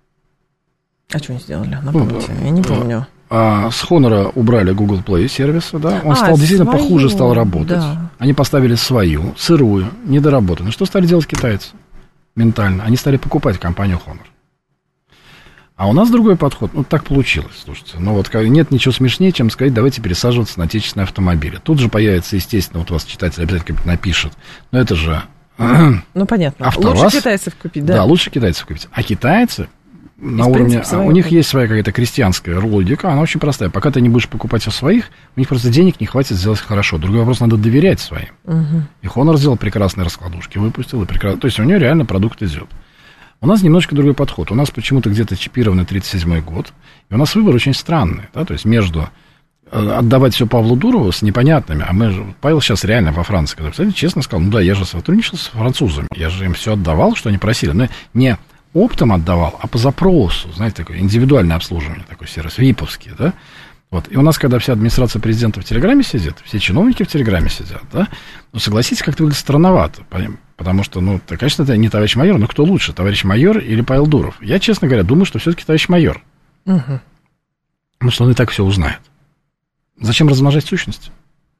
А что они сделали? Напомните, ну, я не помню. А, с Honor убрали Google Play сервиса, да, он а, стал действительно свою, похуже стал работать. Да. Они поставили свою, сырую, недоработанную. Что стали делать китайцы ментально? Они стали покупать компанию Honor. А у нас другой подход. Ну, так получилось, слушайте. Ну, вот нет ничего смешнее, чем сказать, давайте пересаживаться на отечественные автомобили. Тут же появится, естественно, вот у вас читатель обязательно напишет. Но это же... Ну, понятно. АвтоВАЗ. Лучше китайцев купить, да? Да, лучше китайцев купить. А китайцы на уровне... У них есть своя какая-то крестьянская логика, она очень простая. Пока ты не будешь покупать у своих, у них просто денег не хватит сделать хорошо. Другой вопрос, надо доверять своим. Угу. И Honor сделал прекрасные раскладушки, выпустил. И прекрас... То есть у него реально продукт идет. У нас немножко другой подход. У нас почему-то где-то чипированный тридцать седьмой год. И у нас выбор очень странный. Да? То есть между отдавать все Павлу Дурову с непонятными, а мы же... Павел сейчас реально во Франции, когда, кстати, честно сказал, ну да, я же сотрудничал с французами. Я же им все отдавал, что они просили. Но не оптом отдавал, а по запросу. Знаете, такое индивидуальное обслуживание, такой сервис, виповский, да? Вот. И у нас, когда вся администрация президента в Телеграме сидит, все чиновники в Телеграме сидят, да, ну, согласитесь, как-то выглядит странновато, потому что, ну, это, конечно, это не товарищ майор, но кто лучше, товарищ майор или Павел Дуров? Я, честно говоря, думаю, что все-таки товарищ майор. Угу. Потому что он и так все узнает. Зачем размножать сущности?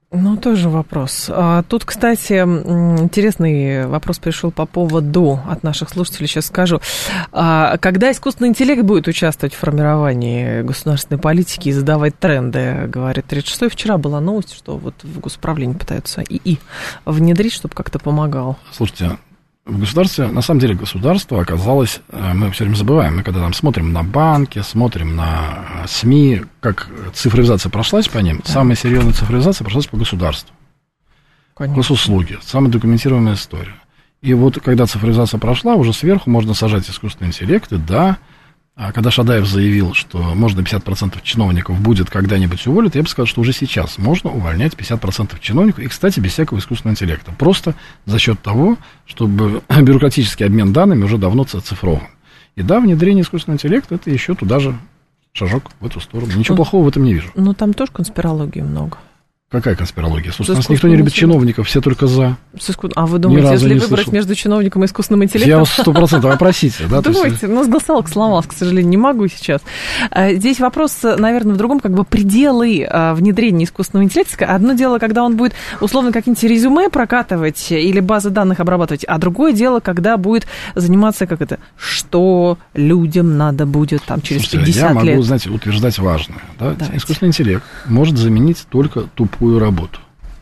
Ну, тоже вопрос. А, тут, кстати, интересный вопрос пришел по поводу от наших слушателей, сейчас скажу. А, когда искусственный интеллект будет участвовать в формировании государственной политики и задавать тренды, говорит тридцать шестой. Вчера была новость, что вот в госуправлении пытаются ИИ внедрить, чтобы как-то помогал. Слушайте, в государстве, на самом деле, государство оказалось, мы все время забываем, мы когда там смотрим на банки, смотрим на СМИ, как цифровизация прошлась по ним, да. Самая серьезная цифровизация прошлась по государству. Конечно. Госуслуги, самая документированная история. И вот когда цифровизация прошла, уже сверху можно сажать искусственный интеллект, и да, когда Шадаев заявил, что можно пятьдесят процентов чиновников будет когда-нибудь уволить, я бы сказал, что уже сейчас можно увольнять пятьдесят процентов чиновников, и, кстати, без всякого искусственного интеллекта. Просто за счет того, чтобы бюрократический обмен данными уже давно цифрован. И да, внедрение искусственного интеллекта, это еще туда же шажок в эту сторону. Ничего ну, плохого в этом не вижу. Ну, там тоже конспирологии много. Какая конспирология? Слушай, у нас никто не любит чиновников, все только за. А вы думаете, если выбрать слышал. между чиновником и искусственным интеллектом? Я вас сто процентов опросите. Да, думаете, ну, с голосовалок сломался, к сожалению, не могу сейчас. Здесь вопрос, наверное, в другом, как бы пределы внедрения искусственного интеллекта. Одно дело, когда он будет, условно, какие-нибудь резюме прокатывать или базы данных обрабатывать, а другое дело, когда будет заниматься, как это, что людям надо будет там через Слушайте, пятьдесят лет. Я могу, знаете, утверждать важное. Да? Искусственный интеллект может заменить только тупую работу.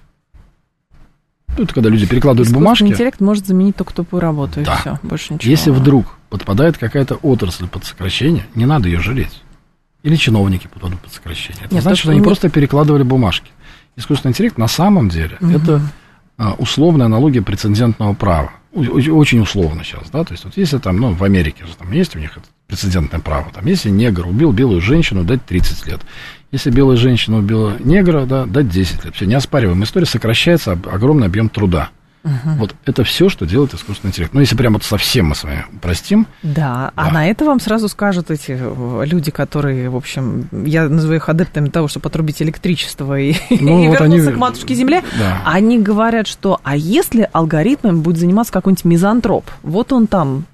Ну, это когда люди перекладывают бумажки. Искусственный интеллект может заменить только тупую работу, и да. все, больше ничего. Если вдруг подпадает какая-то отрасль под сокращение, не надо ее жалеть. Или чиновники попадут под сокращение. Это Нет, значит, что они не... просто перекладывали бумажки. Искусственный интеллект на самом деле угу. это а, условная аналогия прецедентного права. Очень условно сейчас, да, то есть вот если там, ну, в Америке же там есть у них это прецедентное право, там, если негр убил белую женщину, дать тридцать лет, если белая женщина убила негра, да, дать десять лет, все, неоспариваемая история, сокращается огромный объем труда. Угу. Вот это все, что делает искусственный интеллект. Ну, если прямо вот совсем мы с вами простим. Да, да, а на это вам сразу скажут эти люди, которые, в общем, я называю их адептами того, чтобы отрубить электричество и, ну, и вот вернуться они... к матушке Земле. Да. Они говорят, что, а если алгоритмами будет заниматься какой-нибудь мизантроп? Вот он там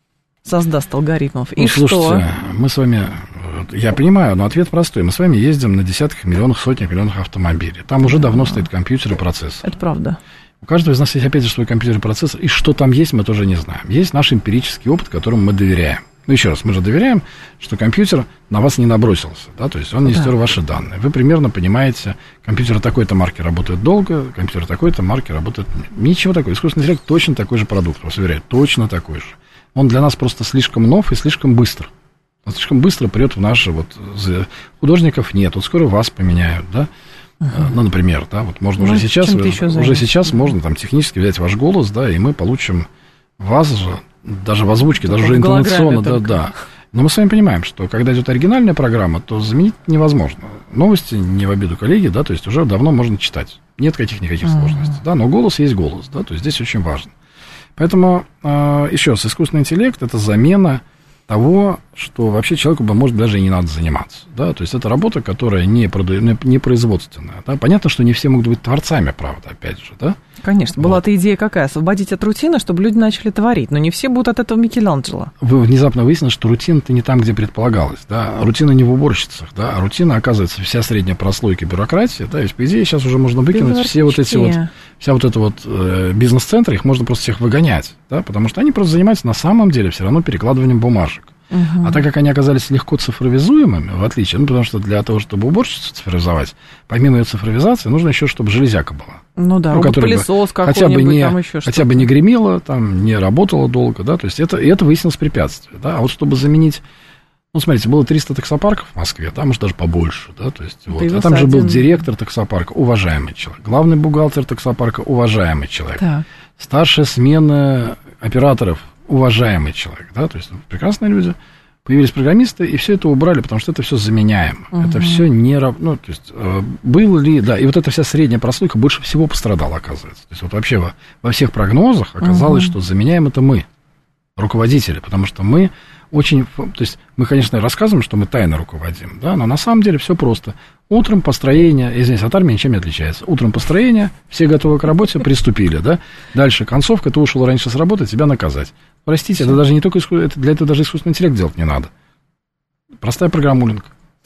создаст алгоритмов. И ну, слушайте, что? Мы с вами, я понимаю, но ответ простой. Мы с вами ездим на десятках миллионов, сотнях миллионов автомобилей. Там уже давно стоит компьютер и процессор. Это правда. У каждого из нас есть, опять же, свой компьютер и процессор, и что там есть, мы тоже не знаем. Есть наш эмпирический опыт, которому мы доверяем. Ну, еще раз, мы же доверяем, что компьютер на вас не набросился, да, то есть он не да. стер ваши данные. Вы примерно понимаете, компьютер такой-то марки работает долго, компьютер такой-то марки работает... Ничего такого. Искусственный интеллект точно такой же продукт, вас уверяю, точно такой же. Он для нас просто слишком нов и слишком быстр. Он слишком быстро прет в наши вот... Художников нет, вот скоро вас поменяют, да. Uh-huh. Ну, например, да, вот можно ну, уже сейчас, уже сейчас можно там технически взять ваш голос, да, и мы получим вас же, даже в озвучке, только даже уже интонационно, да, да. Но мы с вами понимаем, что когда идет оригинальная программа, то заменить невозможно. Новости не в обиду коллеги, да, то есть уже давно можно читать. Нет каких-никаких uh-huh. сложностей, да, но голос есть голос, да, то есть здесь очень важно. Поэтому, э, еще раз, искусственный интеллект – это замена того, что вообще человеку бы, может, даже и не надо заниматься, да, то есть это работа, которая не, прода... не производственная, да, понятно, что не все могут быть творцами, правда, опять же, да. Конечно, вот. Была-то идея какая, освободить от рутины, чтобы люди начали творить, но не все будут от этого Микеланджело. Вы внезапно выяснили, что рутина-то не там, где предполагалось, да, рутина не в уборщицах, да, а рутина, оказывается, вся средняя прослойка бюрократии, да, ведь, по идее, сейчас уже можно выкинуть все вот эти вот, вся вот эта вот э, бизнес-центры, их можно просто всех выгонять, да, потому что они просто занимаются на самом деле все равно перекладыванием бумажек. Uh-huh. А так как они оказались легко цифровизуемыми, в отличие, ну, потому что для того, чтобы уборщицу цифровизовать, помимо ее цифровизации, нужно еще, чтобы железяка была. Ну да, ну, робот-пылесос какой-нибудь, хотя бы не, там еще хотя что-то. бы не гремела, там, не работала долго, да, то есть это, это выяснилось препятствие, да, а вот чтобы заменить, ну, смотрите, было триста таксопарков в Москве, там, может, даже побольше, да, то есть, вот, а там же был директор таксопарка, уважаемый человек, главный бухгалтер таксопарка, уважаемый человек, так. Старшая смена операторов, уважаемый человек, да, то есть прекрасные люди, появились программисты, и все это убрали, потому что это все заменяемо, uh-huh. это все не равно, ну, то есть, э, был ли, да, и вот эта вся средняя прослойка больше всего пострадала, оказывается, то есть, вот вообще во, во всех прогнозах оказалось, uh-huh. что заменяем это мы, руководители, потому что мы очень, то есть, мы, конечно, рассказываем, что мы тайно руководим, да, но на самом деле все просто. Утром построение, извините, от армии ничем не отличается. Утром построение, все готовы к работе, приступили, да. Дальше концовка, ты ушел раньше с работы, тебя наказать. Простите, это даже не только, это, для этого даже искусственный интеллект делать не надо. Простая программулинг.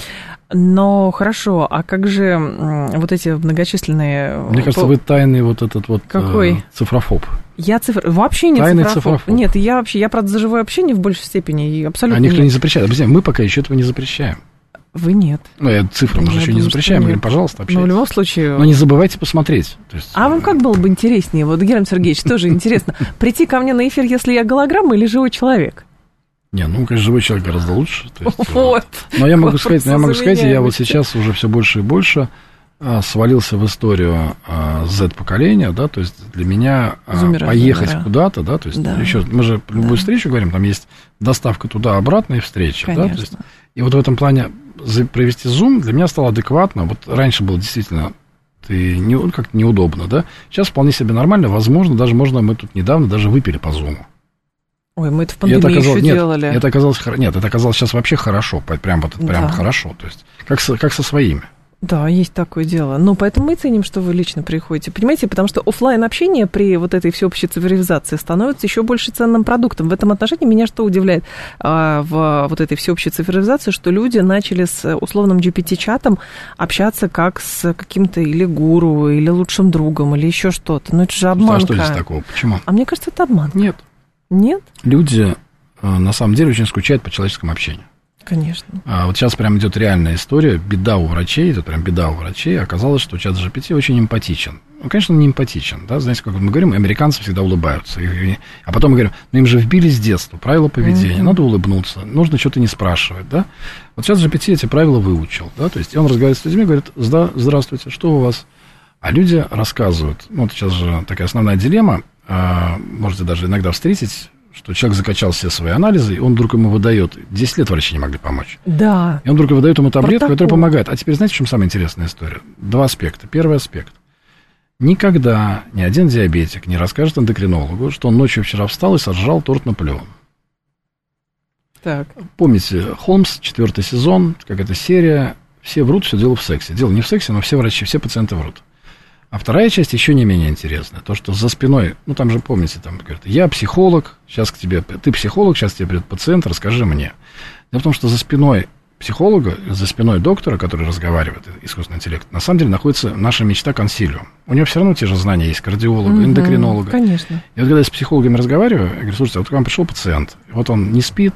Но хорошо, а как же вот эти многочисленные... Мне кажется, вы тайный вот этот вот Какой? Э, цифрофоб. Я цифр... Вообще не Тайный цифрофоб. цифрофоб. Нет, я вообще, я, правда, за живое общение в большей степени, и абсолютно А никто нет. не запрещает. Объясняю, мы пока еще этого не запрещаем. Вы нет. Ну, я цифры, мы же Я еще не думаю, запрещаем. что Говорим, нет. пожалуйста, общайтесь. Но в любом случае... Но не забывайте посмотреть. То есть, А вам как было бы интереснее, вот, Герман Сергеевич, тоже интересно, прийти ко мне на эфир, если я голограмма или живой человек? Не, ну, конечно, живой человек гораздо лучше. То есть, Вот. Но я могу Вопрос сказать, но я могу сказать, я вот заменяемости. сейчас уже все больше и больше а, свалился в историю а, Z-поколения, да, то есть для меня а, Зумеры, поехать зумеры. куда-то, да, то есть Да. еще, мы же любую Да. встречу говорим, там есть доставка туда-обратно и встреча, да, то есть, Конечно. и вот в этом плане за- провести Zoom для меня стало адекватно, вот раньше было действительно ты не, ну, как-то неудобно, да, сейчас вполне себе нормально, возможно, даже можно, мы тут недавно даже выпили по Zoom. Ой, мы это в И пандемии это оказалось, еще нет, делали. Это оказалось, хоро- нет, это оказалось сейчас вообще хорошо, по- прям, вот, прям Да. хорошо, то есть как со, как со своими. Да, есть такое дело. Ну, поэтому мы ценим, что вы лично приходите. Понимаете, потому что офлайн общение при вот этой всеобщей цифровизации становится еще больше ценным продуктом. В этом отношении меня что удивляет а, в вот этой всеобщей цифровизации, что люди начали с условным джи пи ти-чатом общаться как с каким-то или гуру, или лучшим другом, или еще что-то. Ну, это же А обманка. что здесь такого? Почему? А мне кажется, это обман. Нет. Нет? Люди э, на самом деле очень скучают по человеческому общению. Конечно. А вот сейчас прям идет реальная история, беда у врачей, это прям беда у врачей. Оказалось, что чат джи пи ти очень эмпатичен. Ну, конечно, он не эмпатичен, да, знаете, как мы говорим, американцы всегда улыбаются. И- и- а потом мы говорим, ну им же вбили с детства правила поведения, Мгм. надо улыбнуться, нужно что-то не спрашивать, да. Вот чат джи пи ти эти правила выучил, да, то есть и он разговаривает с людьми, говорит, «Зда- здравствуйте, что у вас?» А люди рассказывают, ну, вот сейчас же такая основная дилемма, а, можете даже иногда встретить, что человек закачал все свои анализы, и он вдруг ему выдает, десять лет врачи не могли помочь. Да. И он вдруг выдает ему таблетку, Протокол. которая помогает. А теперь знаете, в чем самая интересная история? Два аспекта. Первый аспект. Никогда ни один диабетик не расскажет эндокринологу, что он ночью вчера встал и сожрал торт Наполеон. Так. Помните, Холмс, четвертый сезон, какая-то серия, все врут, все дело в сексе. Дело не в сексе, но все врачи, все пациенты врут. А вторая часть еще не менее интересная. То, что за спиной, ну там же помните, там говорят, я психолог, сейчас к тебе, ты психолог, сейчас к тебе придет пациент, расскажи мне. Дело в том, что за спиной психолога, за спиной доктора, который разговаривает, искусственный интеллект, на самом деле находится наша мечта консилиум. У него все равно те же знания есть, кардиолога, Мгм, эндокринолога. Конечно. И вот когда я с психологами разговариваю, я говорю, слушайте, вот к вам пришел пациент, вот он не спит,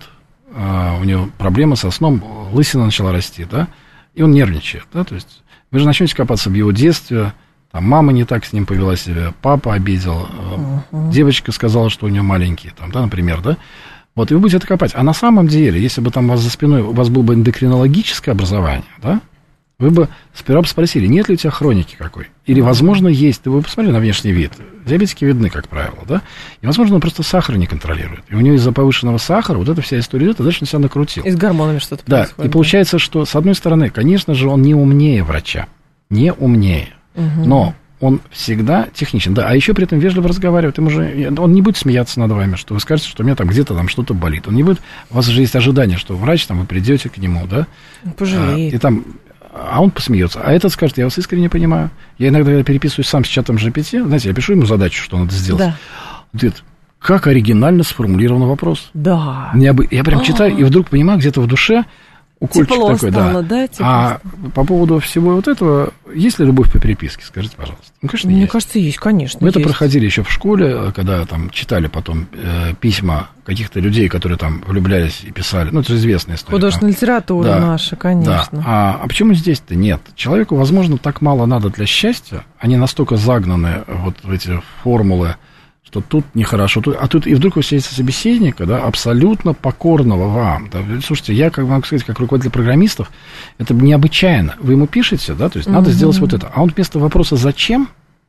а, у него проблемы со сном, лысина начала расти, да, и он нервничает, да, то есть вы же начнете копаться в его детстве, там мама не так с ним повела себя, папа обидел, uh-huh. девочка сказала, что у нее маленький, там, да, например, да, вот, и вы будете это копать. А на самом деле, если бы там у вас за спиной, у вас было бы эндокринологическое образование, да, вы бы сперва бы спросили, нет ли у тебя хроники какой, или, возможно, есть, ты бы посмотрели на внешний вид, диабетики видны, как правило, да, и, возможно, он просто сахар не контролирует, и у него из-за повышенного сахара вот эта вся история идет, и дальше он себя накрутил. И с гормонами что-то Да, происходит. и получается, что, с одной стороны, конечно же, он не умнее врача, не умнее, Угу. но он всегда техничен, да, а еще при этом вежливо разговаривает, ему же, он не будет смеяться над вами, что вы скажете, что у меня там где-то там что-то болит, он не будет, у вас же есть ожидание, что врач, там, вы придете к нему, да, Пожалеет. а, и там, а он посмеется, а этот скажет, я вас искренне понимаю, я иногда когда переписываюсь сам с чатом джи пи ти, знаете, я пишу ему задачу, что надо сделать, Да. он говорит, как оригинально сформулирован вопрос, Да. Необы... я прям читаю и вдруг понимаю, где-то в душе укольчик Тепло такой, стало, да. да, тепло А по поводу всего вот этого, есть ли любовь по переписке, скажите, пожалуйста. Ну, конечно, Мне есть. кажется, есть, конечно. Мы это есть. проходили еще в школе, когда там читали потом э, письма каких-то людей, которые там влюблялись и писали. Ну, это же известная история. Художественная там. литература Да, наша, конечно. Да. А, а почему здесь-то нет? Человеку, возможно, так мало надо для счастья, они настолько загнаны вот в эти формулы, что тут нехорошо, тут, а тут и вдруг вы сидите собеседника, да, абсолютно покорного вам. Да. Слушайте, я, как могу сказать, как руководитель программистов, это необычайно. Вы ему пишете, да, то есть надо Мгм. сделать вот это. А он вместо вопроса «зачем?»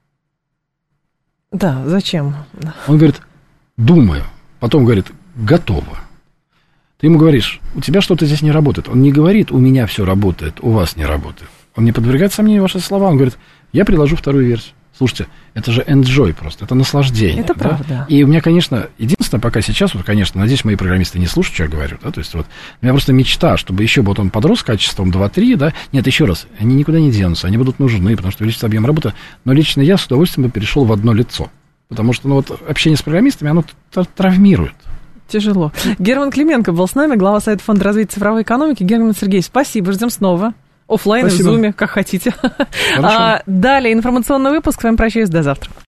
Да, зачем? он говорит «думаю». Потом говорит «готово». Ты ему говоришь, у тебя что-то здесь не работает. Он не говорит, у меня все работает, у вас не работает. Он не подвергает сомнению ваши слова. Он говорит, я приложу вторую версию. Слушайте, это же enjoy просто, это наслаждение. Это да? правда. И у меня, конечно, единственное, пока сейчас, вот, конечно, надеюсь, мои программисты не слушают, что я говорю, да, то есть вот, у меня просто мечта, чтобы еще вот он подрос с качеством два-три, да, нет, еще раз, они никуда не денутся, они будут нужны, потому что увеличится объем работы, но лично я с удовольствием бы перешел в одно лицо, потому что, ну, вот, общение с программистами, оно травмирует. Тяжело. Герман Клименко был с нами, глава сайта Фонда развития цифровой экономики. Герман Сергеевич, спасибо, ждем снова. Оффлайн и в зуме, как хотите. А, далее информационный выпуск. С вами прощаюсь. До завтра.